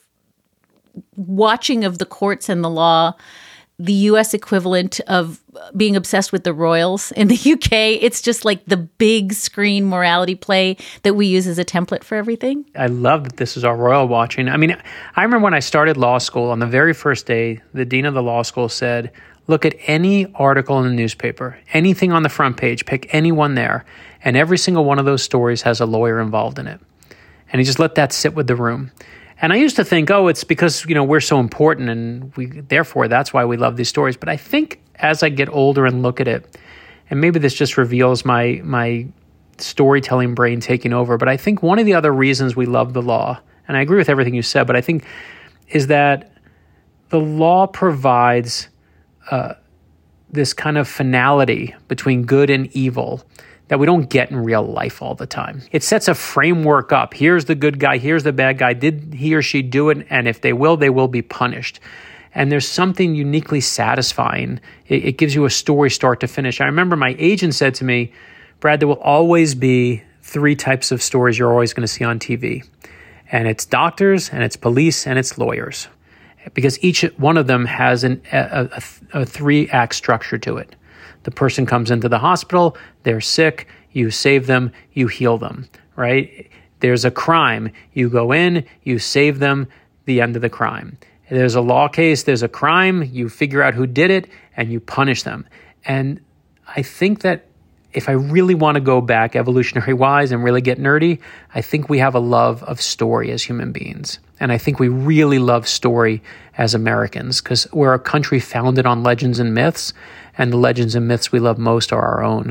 Speaker 4: watching of the courts and the law the U S equivalent of being obsessed with the royals in the U K? It's just like the big screen morality play that we use as a template for everything.
Speaker 10: I love that this is our royal watching. I mean, I remember when I started law school, on the very first day, the dean of the law school said, look at any article in the newspaper, anything on the front page, pick any one there, and every single one of those stories has a lawyer involved in it. And he just let that sit with the room. And I used to think, oh, it's because, you know, we're so important and we therefore that's why we love these stories. But I think as I get older and look at it, and maybe this just reveals my my storytelling brain taking over, but I think one of the other reasons we love the law, and I agree with everything you said, but I think is that the law provides uh, this kind of finality between good and evil that we don't get in real life all the time. It sets a framework up. Here's the good guy, here's the bad guy. Did he or she do it? And if they will, they will be punished. And there's something uniquely satisfying. It, it gives you a story start to finish. I remember my agent said to me, Brad, there will always be three types of stories you're always going to see on T V. And it's doctors, and it's police, and it's lawyers. Because each one of them has an, a, a, a three-act structure to it. The person comes into the hospital, they're sick, you save them, you heal them, right? There's a crime, you go in, you save them, the end of the crime. There's a law case, there's a crime, you figure out who did it, and you punish them. And I think that if I really want to go back evolutionary-wise and really get nerdy, I think we have a love of story as human beings. And I think we really love story as Americans because we're a country founded on legends and myths, and the legends and myths we love most are our own.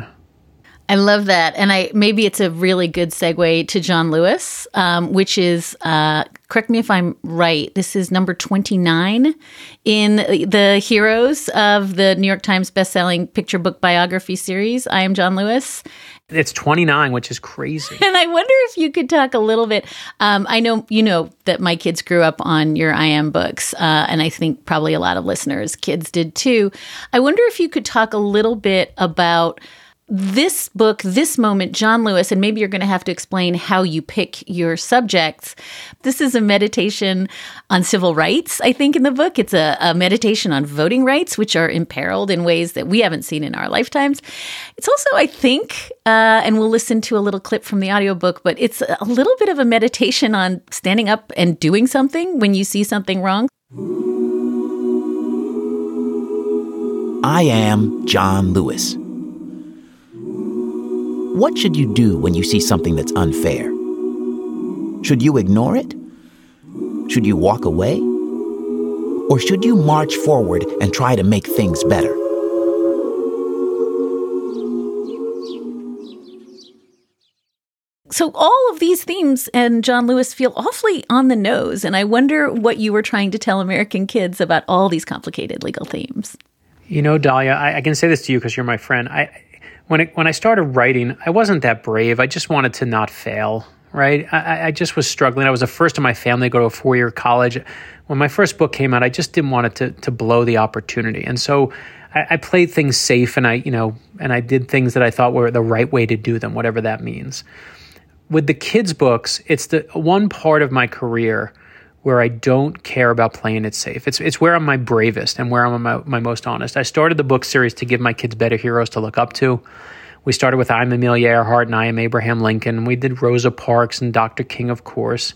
Speaker 4: I love that. And I maybe it's a really good segue to John Lewis, um, which is, uh, correct me if I'm right, this is number twenty-nine in the heroes of the New York Times bestselling picture book biography series, I Am John Lewis.
Speaker 10: It's twenty-nine, which is crazy.
Speaker 4: And I wonder if you could talk a little bit. Um, I know you know that my kids grew up on your I Am books, uh, and I think probably a lot of listeners' kids did too. I wonder if you could talk a little bit about this book, this moment, John Lewis, and maybe you're going to have to explain how you pick your subjects. This is a meditation on civil rights, I think, in the book. It's a, a meditation on voting rights, which are imperiled in ways that we haven't seen in our lifetimes. It's also, I think, uh, and we'll listen to a little clip from the audiobook, but it's a little bit of a meditation on standing up and doing something when you see something wrong.
Speaker 11: I am John Lewis. What should you do when you see something that's unfair? Should you ignore it? Should you walk away? Or should you march forward and try to make things better?
Speaker 4: So all of these themes and John Lewis feel awfully on the nose, and I wonder what you were trying to tell American kids about all these complicated legal themes.
Speaker 10: You know, Dahlia, I, I can say this to you because you're my friend. I When it, when I started writing, I wasn't that brave. I just wanted to not fail, right? I, I just was struggling. I was the first in my family to go to a four-year college. When my first book came out, I just didn't want it to to blow the opportunity, and so I, I played things safe, and I you know and I did things that I thought were the right way to do them, whatever that means. With the kids' books, it's the one part of my career where I don't care about playing it safe. It's it's where I'm my bravest and where I'm my, my most honest. I started the book series to give my kids better heroes to look up to. We started with I'm Amelia Earhart and I Am Abraham Lincoln. We did Rosa Parks and Doctor King, of course.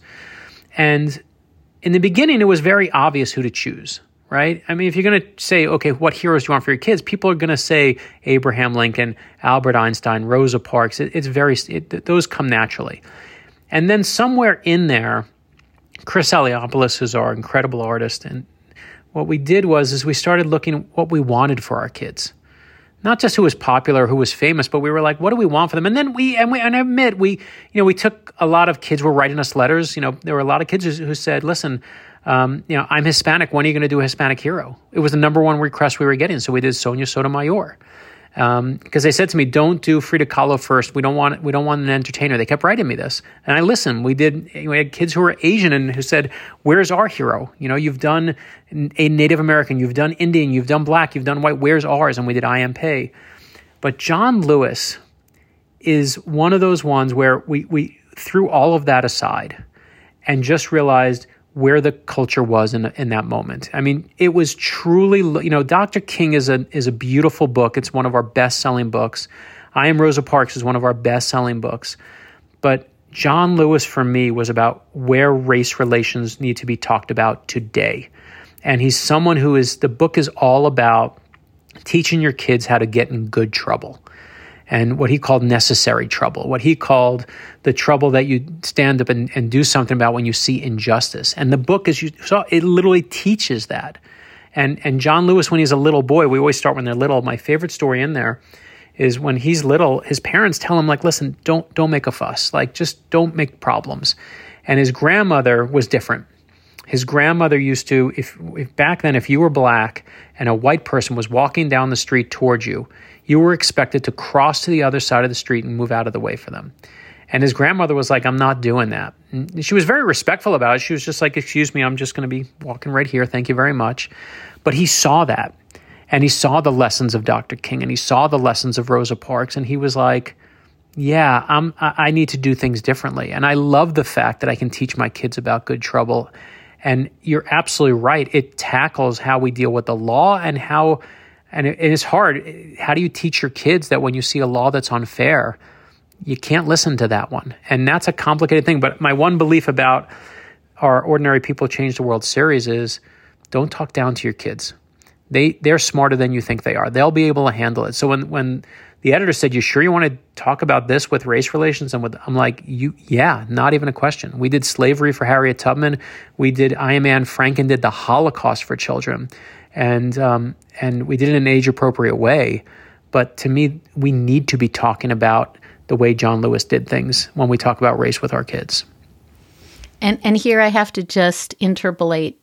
Speaker 10: And in the beginning, it was very obvious who to choose, right? I mean, if you're going to say, okay, what heroes do you want for your kids? People are going to say Abraham Lincoln, Albert Einstein, Rosa Parks. It, it's very, it, those come naturally. And then somewhere in there, Chris Eliopoulos is our incredible artist, and what we did was is we started looking at what we wanted for our kids, not just who was popular, who was famous, but we were like, what do we want for them? And then we and we and I admit we, you know, we took a lot of kids were writing us letters. You know, there were a lot of kids who, who said, listen, um, you know, I'm Hispanic. When are you going to do a Hispanic hero? It was the number one request we were getting, so we did Sonia Sotomayor. Um, because they said to me, don't do Frida Kahlo first. We don't want we don't want an entertainer. They kept writing me this. And I listened. We did, we had kids who were Asian and who said, where's our hero? You know, you've done a Native American, you've done Indian, you've done Black, you've done white. Where's ours? And we did I M Pei. But John Lewis is one of those ones where we, we threw all of that aside and just realized where the culture was in in that moment. I mean, it was truly, you know, Doctor King is a is a beautiful book. It's one of our best-selling books. I Am Rosa Parks is one of our best-selling books. But John Lewis, for me, was about where race relations need to be talked about today. And he's someone who is, the book is all about teaching your kids how to get in good trouble. And what he called necessary trouble, what he called the trouble that you stand up and, and do something about when you see injustice. And the book, as you saw, it literally teaches that. And and John Lewis, when he's a little boy, we always start when they're little. My favorite story in there is when he's little, his parents tell him, like, listen, don't don't make a fuss. Like, just don't make problems. And his grandmother was different. His grandmother used to, if, if back then, if you were Black and a white person was walking down the street towards you, you were expected to cross to the other side of the street and move out of the way for them. And his grandmother was like, I'm not doing that. And she was very respectful about it. She was just like, excuse me, I'm just going to be walking right here. Thank you very much. But he saw that. And he saw the lessons of Doctor King. And he saw the lessons of Rosa Parks. And he was like, yeah, I'm, I need to do things differently. And I love the fact that I can teach my kids about good trouble. And you're absolutely right. It tackles how we deal with the law and how... And it, it's hard. How do you teach your kids that when you see a law that's unfair, you can't listen to that one? And that's a complicated thing. But my one belief about our Ordinary People Change the World series is don't talk down to your kids. They, they're smarter than you think they are. They'll be able to handle it. So when, when the editor said, you sure you want to talk about this with race relations? And with, I'm like, you, yeah, not even a question. We did slavery for Harriet Tubman. We did, I Am Anne Frank, did the Holocaust for children. And um, and we did it in an age-appropriate way. But to me, we need to be talking about the way John Lewis did things when we talk about race with our kids.
Speaker 4: And and here I have to just interpolate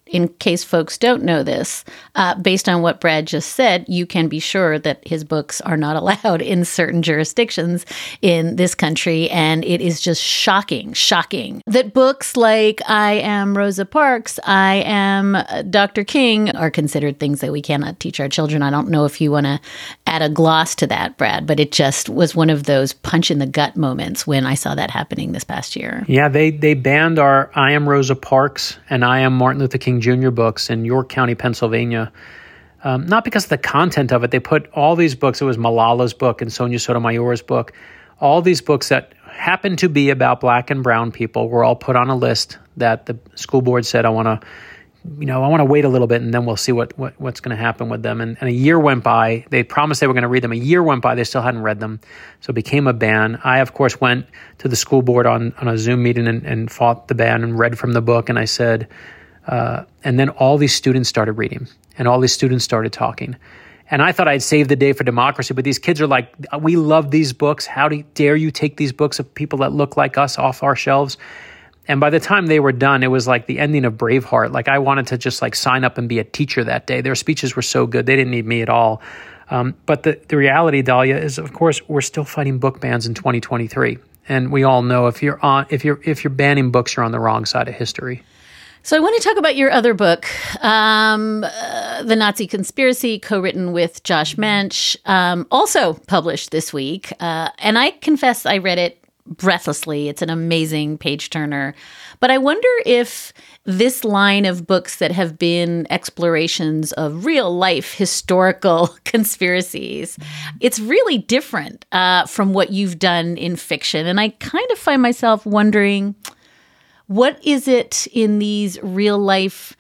Speaker 4: in case folks don't know this, uh, based on what Brad just said, you can be sure that his books are not allowed in certain jurisdictions in this country. And it is just shocking, shocking that books like I Am Rosa Parks, I Am Doctor King are considered things that we cannot teach our children. I don't know if you want to add a gloss to that, Brad, but it just was one of those punch in the gut moments when I saw that happening this past year.
Speaker 10: Yeah, they, they banned our I Am Rosa Parks and I Am Martin Luther King Junior books in York County, Pennsylvania. Um, not because of the content of it. They put all these books, it was Malala's book and Sonia Sotomayor's book, all these books that happened to be about Black and brown people were all put on a list that the school board said, I want to, you know, I want to wait a little bit and then we'll see what, what what's going to happen with them. And, and a year went by. They promised they were going to read them. A year went by. They still hadn't read them. So it became a ban. I, of course, went to the school board on, on a Zoom meeting and, and fought the ban and read from the book. And I said, uh, and then all these students started reading and all these students started talking. And I thought I'd save the day for democracy, but these kids are like, we love these books. How do you, dare you take these books of people that look like us off our shelves? And by the time they were done, it was like the ending of Braveheart. Like I wanted to just like sign up and be a teacher that day. Their speeches were so good. They didn't need me at all. Um, but the, the reality, Dahlia, is of course, we're still fighting book bans in twenty twenty-three. And we all know if you're on, if you're, if you're banning books, you're on the wrong side of history.
Speaker 4: So I want to talk about your other book, um, uh, The Nazi Conspiracy, co-written with Josh Mensch, um, also published this week. Uh, and I confess I read it breathlessly. It's an amazing page turner. But I wonder if this line of books that have been explorations of real life historical conspiracies, it's really different uh, from what you've done in fiction. And I kind of find myself wondering, what is it in these real life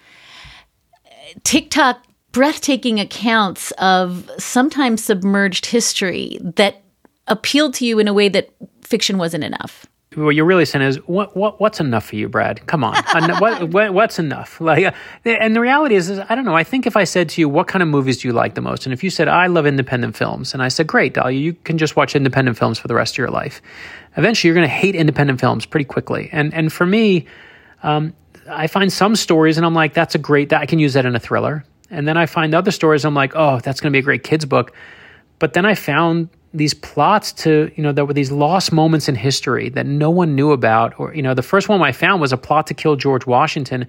Speaker 4: TikTok breathtaking accounts of sometimes submerged history that appealed to you in a way that fiction wasn't enough?
Speaker 10: What you're really saying is, what what what's enough for you, Brad? Come on, what, what what's enough? Like, uh, and the reality is, is, I don't know. I think if I said to you, what kind of movies do you like the most? And if you said, I love independent films, and I said, great, Dahlia, you can just watch independent films for the rest of your life. Eventually, you're going to hate independent films pretty quickly. And and for me, um, I find some stories, and I'm like, that's a great. That I can use that in a thriller. And then I find other stories, I'm like, oh, that's going to be a great kids book. But then I found these plots to, you know, there were these lost moments in history that no one knew about. Or, you know, the first one I found was a plot to kill George Washington.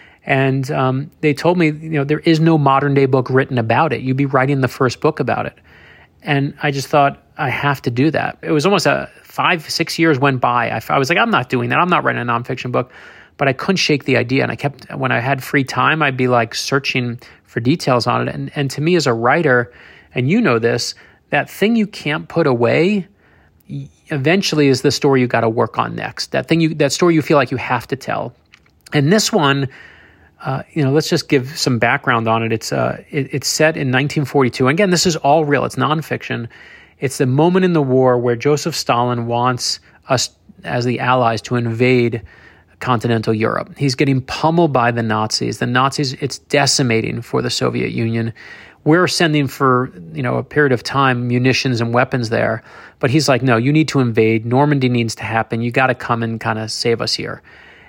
Speaker 10: And um, they told me, you know, there is no modern day book written about it. You'd be writing the first book about it. And I just thought, I have to do that. It was almost a five, six years went by. I, I was like, I'm not doing that. I'm not writing a nonfiction book. But I couldn't shake the idea. And I kept, when I had free time, I'd be like searching for details on it. And, and to me as a writer, and you know this, that thing you can't put away eventually is the story you got to work on next. That thing you, that story you feel like you have to tell. And this one, uh, you know, let's just give some background on it. It's uh, it, it's set in nineteen forty-two. And again, this is all real. It's nonfiction. It's the moment in the war where Joseph Stalin wants us as the Allies to invade continental Europe. He's getting pummeled by the Nazis. The Nazis, it's decimating for the Soviet Union. We're sending for, you know, a period of time munitions and weapons there. But he's like, no, you need to invade. Normandy needs to happen. You got to come and kind of save us here.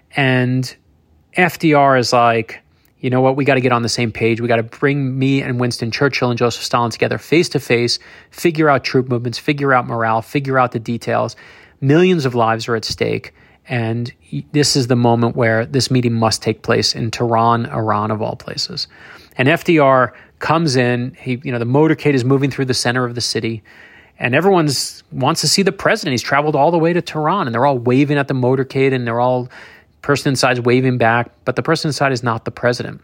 Speaker 10: And F D R is like, you know what, we got to get on the same page. We got to bring me and Winston Churchill and Joseph Stalin together face to face, figure out troop movements, figure out morale, figure out the details. Millions of lives are at stake. And this is the moment where this meeting must take place in Tehran, Iran, of all places. And F D R comes in, he, you know, the motorcade is moving through the center of the city, and everyone's wants to see the president. He's traveled all the way to Tehran, and they're all waving at the motorcade, and they're all, person inside is waving back, but the person inside is not the president.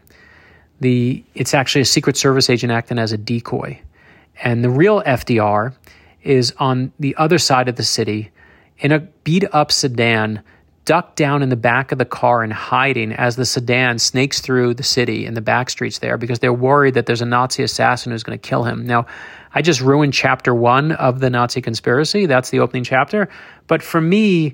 Speaker 10: The It's actually a Secret Service agent acting as a decoy. And the real F D R is on the other side of the city in a beat-up sedan, ducked down in the back of the car and hiding as the sedan snakes through the city in the back streets there because they're worried that there's a Nazi assassin who's going to kill him. Now, I just ruined chapter one of the Nazi conspiracy. That's the opening chapter. But for me,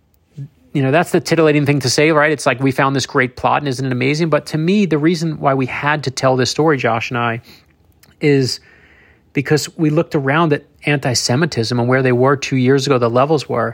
Speaker 10: you know, that's the titillating thing to say, right? It's like we found this great plot and isn't it amazing? But to me, the reason why we had to tell this story, Josh and I, is because we looked around at anti-Semitism and where they were two years ago, the levels were,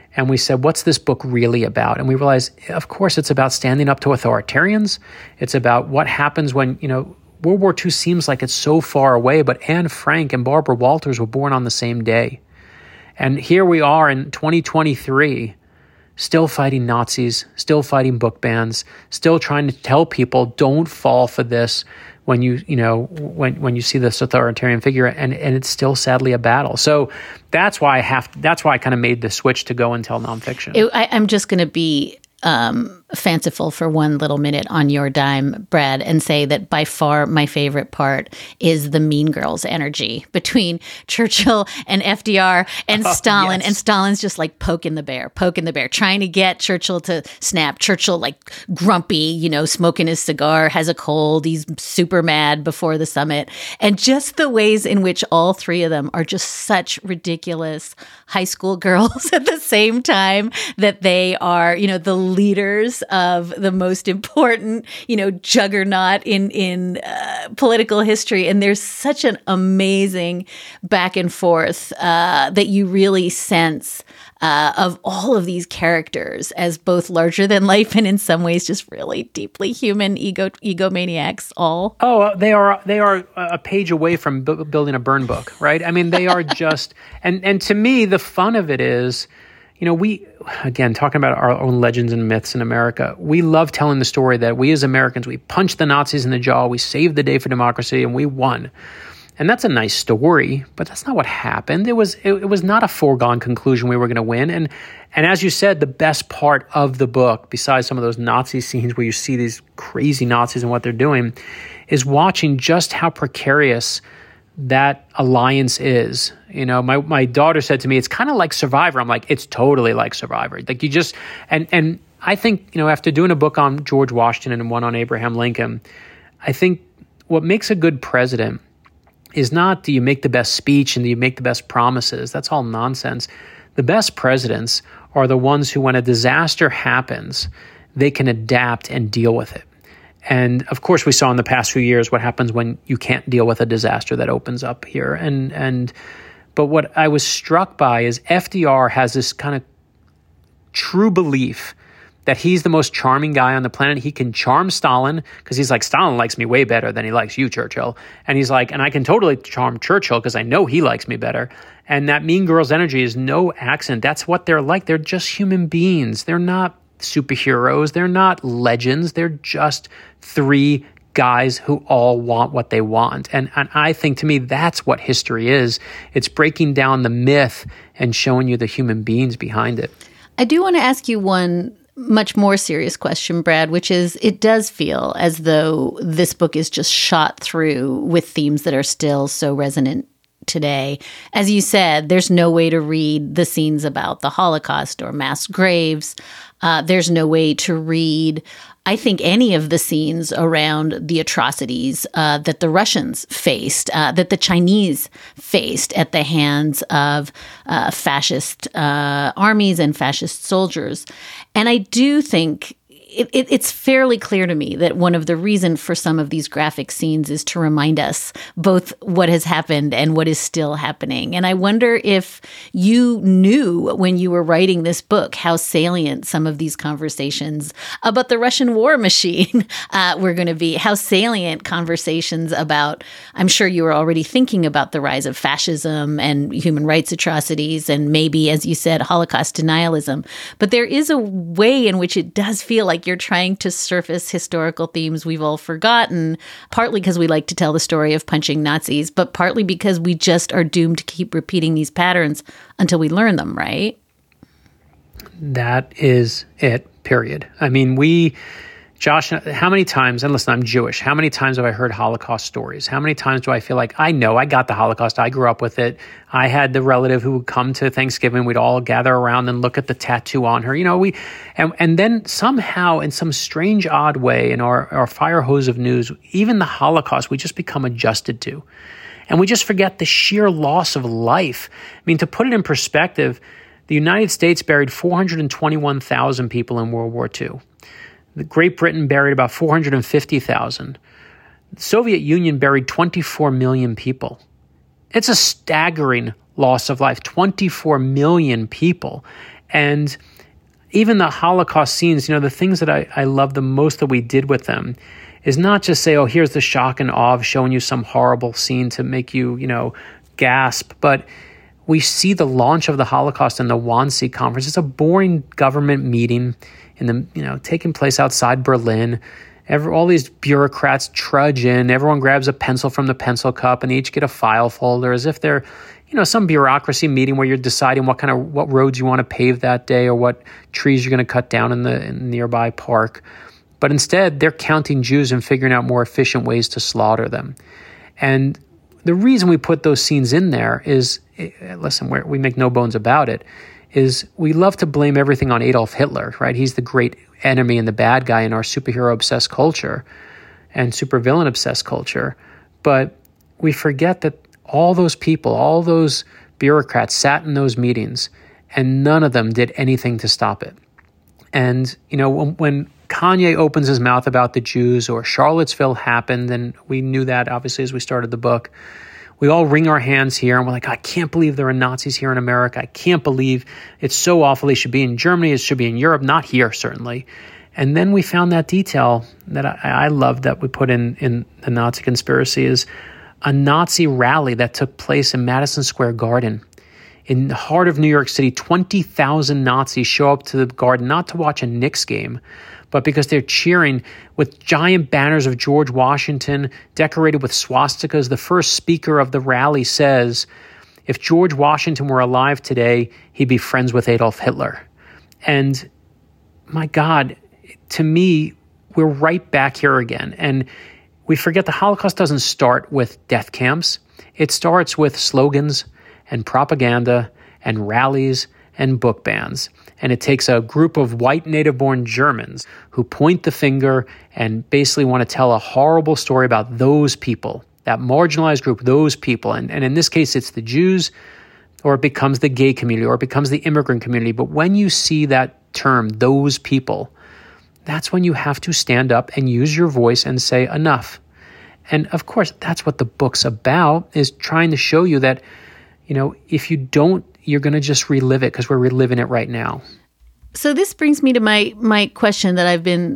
Speaker 10: And we said, what's this book really about? And we realized, of course, it's about standing up to authoritarians. It's about what happens when, you know, World War Two seems like it's so far away, but Anne Frank and Barbara Walters were born on the same day. And here we are in twenty twenty-three, still fighting Nazis, still fighting book bans, still trying to tell people don't fall for this when you, you know, when when you see this authoritarian figure, and, and it's still sadly a battle. So that's why I have, that's why I kind of made the switch to go and tell nonfiction.
Speaker 4: It, I, I'm just going to be um, fanciful for one little minute on your dime, Brad, and say that by far my favorite part is the Mean Girls energy between Churchill and F D R and oh, Stalin. Yes. And Stalin's just like poking the bear, poking the bear, trying to get Churchill to snap. Churchill like grumpy, you know, smoking his cigar, has a cold. He's super mad before the summit. And just the ways in which all three of them are just such ridiculous high school girls at the same time that they are, you know, the leaders of the most important, you know, juggernaut in in uh, political history. And there's such an amazing back and forth uh, that you really sense uh, of all of these characters as both larger than life and in some ways just really deeply human ego egomaniacs. All
Speaker 10: oh, they are they are a page away from bu- building a burn book, right? I mean, they are just and and to me, the fun of it is, you know, we, again, talking about our own legends and myths in America, we love telling the story that we as Americans, we punched the Nazis in the jaw, we saved the day for democracy, and we won. And that's a nice story, but that's not what happened. It was it, it was not a foregone conclusion we were going to win. And and as you said, the best part of the book, besides some of those Nazi scenes where you see these crazy Nazis and what they're doing, is watching just how precarious that alliance is. You know, my, my daughter said to me, it's kind of like Survivor. I'm like, it's totally like Survivor. Like you just, and, and I think, you know, after doing a book on George Washington and one on Abraham Lincoln, I think what makes a good president is not do you make the best speech and do you make the best promises. That's all nonsense. The best presidents are the ones who, when a disaster happens, they can adapt and deal with it. And of course, we saw in the past few years what happens when you can't deal with a disaster that opens up here. And and but what I was struck by is F D R has this kind of true belief that he's the most charming guy on the planet. He can charm Stalin because he's like, Stalin likes me way better than he likes you, Churchill. And he's like, and I can totally charm Churchill because I know he likes me better. And that Mean Girls energy is no accident. That's what they're like. They're just human beings. They're not superheroes. They're not legends. They're just three guys who all want what they want. And, and I think, to me, that's what history is. It's breaking down the myth and showing you the human beings behind it.
Speaker 4: I do want to ask you one much more serious question, Brad, which is, it does feel as though this book is just shot through with themes that are still so resonant today. As you said, there's no way to read the scenes about the Holocaust or mass graves. Uh, there's no way to read, I think, any of the scenes around the atrocities uh, that the Russians faced, uh, that the Chinese faced at the hands of uh, fascist uh, armies and fascist soldiers. And I do think It, it, it's fairly clear to me that one of the reasons for some of these graphic scenes is to remind us both what has happened and what is still happening. And I wonder if you knew when you were writing this book how salient some of these conversations about the Russian war machine uh, were going to be, how salient conversations about, I'm sure you were already thinking about the rise of fascism and human rights atrocities and maybe, as you said, Holocaust denialism. But there is a way in which it does feel like you're trying to surface historical themes we've all forgotten, partly because we like to tell the story of punching Nazis, but partly because we just are doomed to keep repeating these patterns until we learn them, right?
Speaker 10: That is it, period. I mean, we, Josh, how many times, and listen, I'm Jewish, how many times have I heard Holocaust stories? How many times do I feel like, I know, I got the Holocaust, I grew up with it. I had the relative who would come to Thanksgiving, we'd all gather around and look at the tattoo on her. You know, we, and, and then somehow, in some strange, odd way, in our, our fire hose of news, even the Holocaust, we just become adjusted to. And we just forget the sheer loss of life. I mean, to put it in perspective, the United States buried four hundred twenty-one thousand people in World War Two. Great Britain buried about four hundred fifty thousand. The Soviet Union buried twenty-four million people. It's a staggering loss of life, twenty-four million people. And even the Holocaust scenes, you know, the things that I, I love the most that we did with them is not just say, oh, here's the shock and awe of showing you some horrible scene to make you, you know, gasp, but we see the launch of the Holocaust in the Wannsee Conference. It's a boring government meeting in the, you know, taking place outside Berlin. Every, all these bureaucrats trudge in. Everyone grabs a pencil from the pencil cup, and they each get a file folder as if they're, you know, some bureaucracy meeting where you're deciding what kind of what roads you want to pave that day or what trees you're going to cut down in the in nearby park. But instead, they're counting Jews and figuring out more efficient ways to slaughter them. And the reason we put those scenes in there is, listen, we're, we make no bones about it, is we love to blame everything on Adolf Hitler, right? He's the great enemy and the bad guy in our superhero-obsessed culture and supervillain-obsessed culture. But we forget that all those people, all those bureaucrats sat in those meetings, and none of them did anything to stop it. And, you know, when, when Kanye opens his mouth about the Jews or Charlottesville happened, and we knew that obviously as we started the book, we all wring our hands here and we're like, I can't believe there are Nazis here in America. I can't believe it's so awful. They should be in Germany. It should be in Europe, not here, certainly. And then we found that detail that I, I love that we put in, in the Nazi conspiracy is a Nazi rally that took place in Madison Square Garden. In the heart of New York City, twenty thousand Nazis show up to the Garden, not to watch a Knicks game, but because they're cheering with giant banners of George Washington decorated with swastikas. The first speaker of the rally says, if George Washington were alive today, he'd be friends with Adolf Hitler. And my God, to me, we're right back here again. And we forget the Holocaust doesn't start with death camps. It starts with slogans and propaganda and rallies and book bans. And it takes a group of white native-born Germans who point the finger and basically want to tell a horrible story about those people, that marginalized group, those people. And, and in this case, it's the Jews, or it becomes the gay community, or it becomes the immigrant community. But when you see that term, those people, that's when you have to stand up and use your voice and say enough. And of course, that's what the book's about, is trying to show you that, you know, if you don't, you're going to just relive it because we're reliving it right now.
Speaker 4: So this brings me to my my question that I've been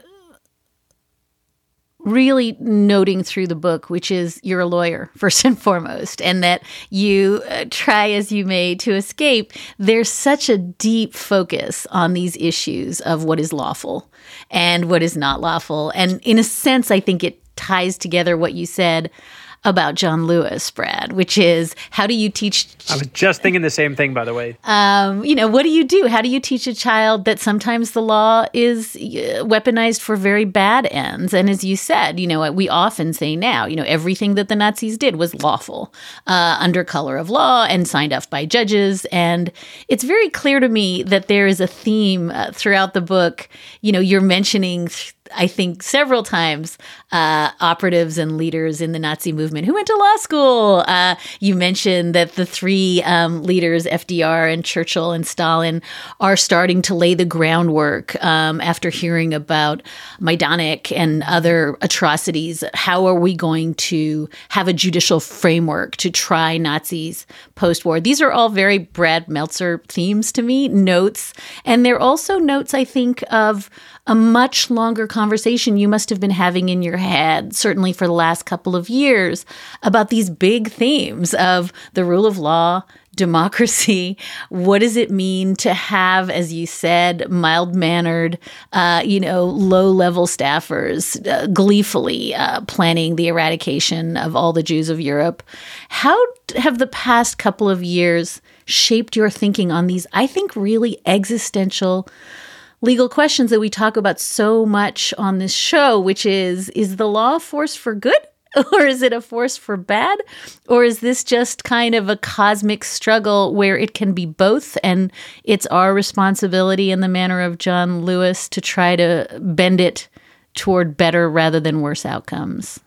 Speaker 4: really noting through the book, which is you're a lawyer, first and foremost, and that you uh, try as you may to escape. There's such a deep focus on these issues of what is lawful and what is not lawful. And in a sense, I think it ties together what you said about John Lewis, Brad, which is how do you teach...
Speaker 10: I was just thinking the same thing, by the way.
Speaker 4: Um, you know, what do you do? How do you teach a child that sometimes the law is weaponized for very bad ends? And as you said, you know, we often say now, you know, everything that the Nazis did was lawful uh, under color of law and signed off by judges. And it's very clear to me that there is a theme uh, throughout the book. You know, you're mentioning... I think several times, uh, operatives and leaders in the Nazi movement who went to law school. Uh, you mentioned that the three um, leaders, F D R and Churchill and Stalin, are starting to lay the groundwork um, after hearing about Majdanek and other atrocities. How are we going to have a judicial framework to try Nazis post-war? These are all very Brad Meltzer themes to me, notes. And they're also notes, I think, of a much longer conversation you must have been having in your head, certainly for the last couple of years, about these big themes of the rule of law, democracy. What does it mean to have, as you said, mild-mannered, uh, you know, low-level staffers uh, gleefully uh, planning the eradication of all the Jews of Europe? How have the past couple of years shaped your thinking on these, I think, really existential legal questions that we talk about so much on this show, which is, is the law a force for good or is it a force for bad? Or is this just kind of a cosmic struggle where it can be both and it's our responsibility in the manner of John Lewis to try to bend it toward better rather than worse outcomes?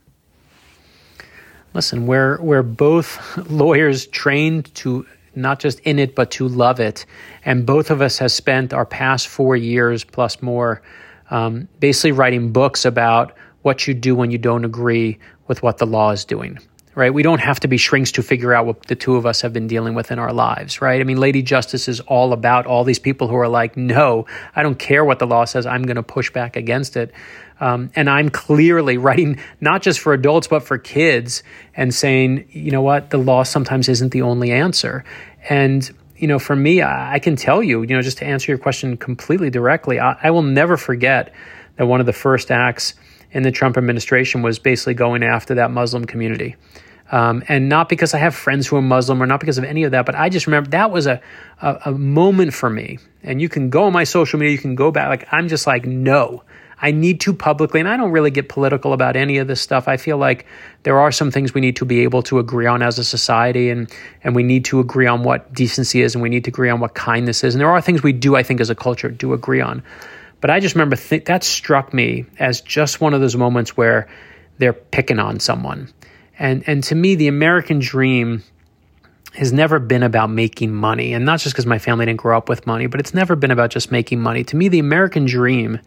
Speaker 10: Listen, we're, we're both lawyers trained to not just in it, but to love it. And both of us have spent our past four years plus more um, basically writing books about what you do when you don't agree with what the law is doing, right? We don't have to be shrinks to figure out what the two of us have been dealing with in our lives, right? I mean, Lady Justice is all about all these people who are like, no, I don't care what the law says. I'm going to push back against it. Um, and I'm clearly writing not just for adults, but for kids and saying, you know what, the law sometimes isn't the only answer. And, you know, for me, I, I can tell you, you know, just to answer your question completely directly, I, I will never forget that one of the first acts in the Trump administration was basically going after that Muslim community. Um, and not because I have friends who are Muslim or not because of any of that, but I just remember that was a, a, a moment for me. And you can go on my social media, you can go back, like, I'm just like, no, I need to publicly, and I don't really get political about any of this stuff. I feel like there are some things we need to be able to agree on as a society, and, and we need to agree on what decency is, and we need to agree on what kindness is. And there are things we do, I think, as a culture, do agree on. But I just remember th- that struck me as just one of those moments where they're picking on someone. And and to me, the American dream has never been about making money. And not just because my family didn't grow up with money, but it's never been about just making money. To me, the American dream,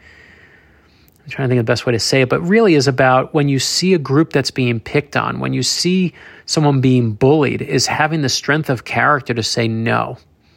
Speaker 10: I'm trying to think of the best way to say it, but really is about when you see a group that's being picked on, when you see someone being bullied, is having the strength of character to say, no,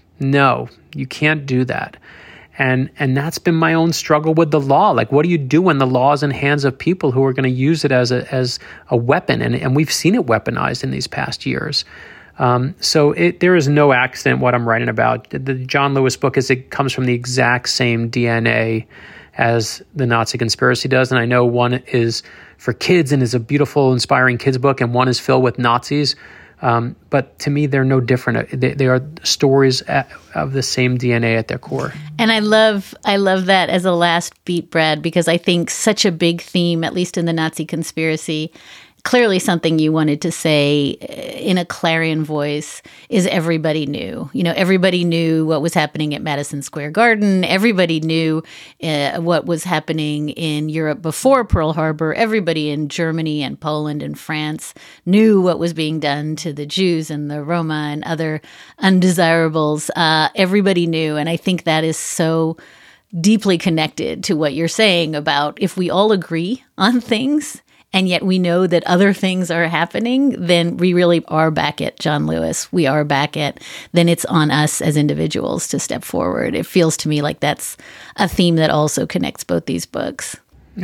Speaker 10: no, you can't do that. And and that's been my own struggle with the law. Like, what do you do when the law is in hands of people who are going to use it as a as a weapon? And, and we've seen it weaponized in these past years. Um, so it, there is no accident what I'm writing about. The, the John Lewis book is it comes from the exact same D N A as the Nazi conspiracy does. And I know one is for kids and is a beautiful, inspiring kids book, and one is filled with Nazis. Um, but to me, they're no different. They, they are stories at, of the same D N A at their core.
Speaker 4: And I love, I love that as a last beat, Brad, because I think such a big theme, at least in the Nazi conspiracy, clearly something you wanted to say in a clarion voice, is everybody knew. You know, everybody knew what was happening at Madison Square Garden. Everybody knew uh, what was happening in Europe before Pearl Harbor. Everybody in Germany and Poland and France knew what was being done to the Jews and the Roma and other undesirables. Uh, everybody knew. And I think that is so deeply connected to what you're saying about if we all agree on things, and yet we know that other things are happening, then we really are back at John Lewis. We are back at, then it's on us as individuals to step forward. It feels to me like that's a theme that also connects both these books.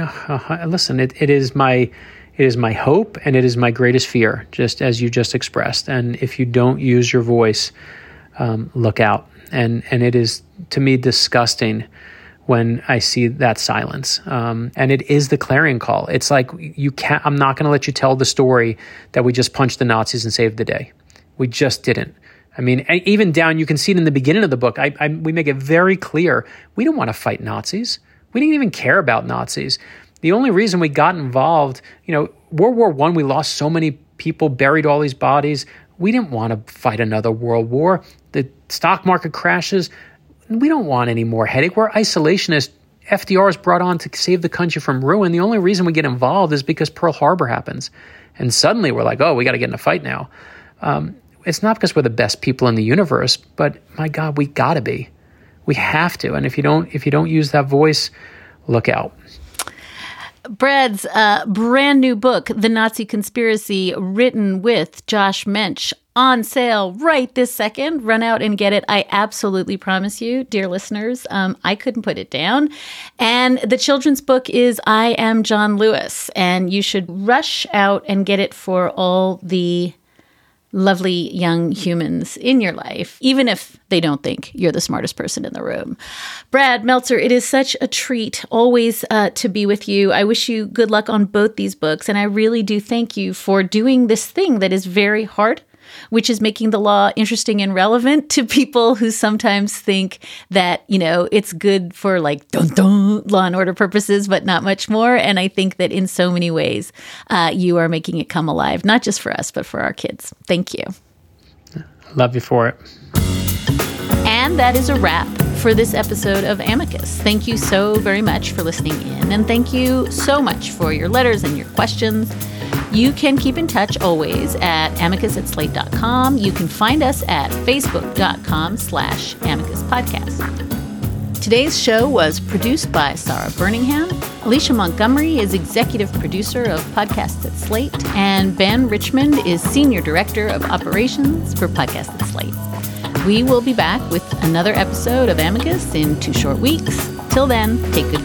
Speaker 10: Uh, listen, it, it is my it is my hope and it is my greatest fear, just as you just expressed. And if you don't use your voice, um, look out. And and it is, to me, disgusting when I see that silence. Um, and it is the clarion call. It's like, you can't, I'm not going to let you tell the story that we just punched the Nazis and saved the day. We just didn't. I mean, even down, you can see it in the beginning of the book. I, I, we make it very clear. We don't want to fight Nazis. We didn't even care about Nazis. The only reason we got involved, you know, World War One, we lost so many people, buried all these bodies. We didn't want to fight another world war. The stock market crashes. We don't want any more headache. We're isolationists. F D R is brought on to save the country from ruin. The only reason we get involved is because Pearl Harbor happens. And suddenly we're like, oh, we got to get in a fight now. Um, it's not because we're the best people in the universe, but my God, we got to be. We have to. And if you don't, if you don't use that voice, look out.
Speaker 4: Brad's uh, brand new book, The Nazi Conspiracy, written with Josh Mensch, on sale right this second. Run out and get it. I absolutely promise you, dear listeners, um, I couldn't put it down. And the children's book is I Am John Lewis, and you should rush out and get it for all the lovely young humans in your life, even if they don't think you're the smartest person in the room. Brad Meltzer, it is such a treat always uh, to be with you. I wish you good luck on both these books, and I really do thank you for doing this thing that is very hard, which is making the law interesting and relevant to people who sometimes think that, you know, it's good for like dun dun law and order purposes, but not much more. And I think that in so many ways, uh, you are making it come alive, not just for us, but for our kids. Thank you.
Speaker 10: Love you for it.
Speaker 4: And that is a wrap for this episode of Amicus. Thank you so very much for listening in. And thank you so much for your letters and your questions. You can keep in touch always at amicus at slate dot com. You can find us at facebook dot com slash amicus podcast. Today's show was produced by Sarah Birmingham. Alicia Montgomery is executive producer of Podcasts at Slate, and Ben Richmond is senior director of operations for Podcasts at Slate. We will be back with another episode of Amicus in two short weeks. Till then, take good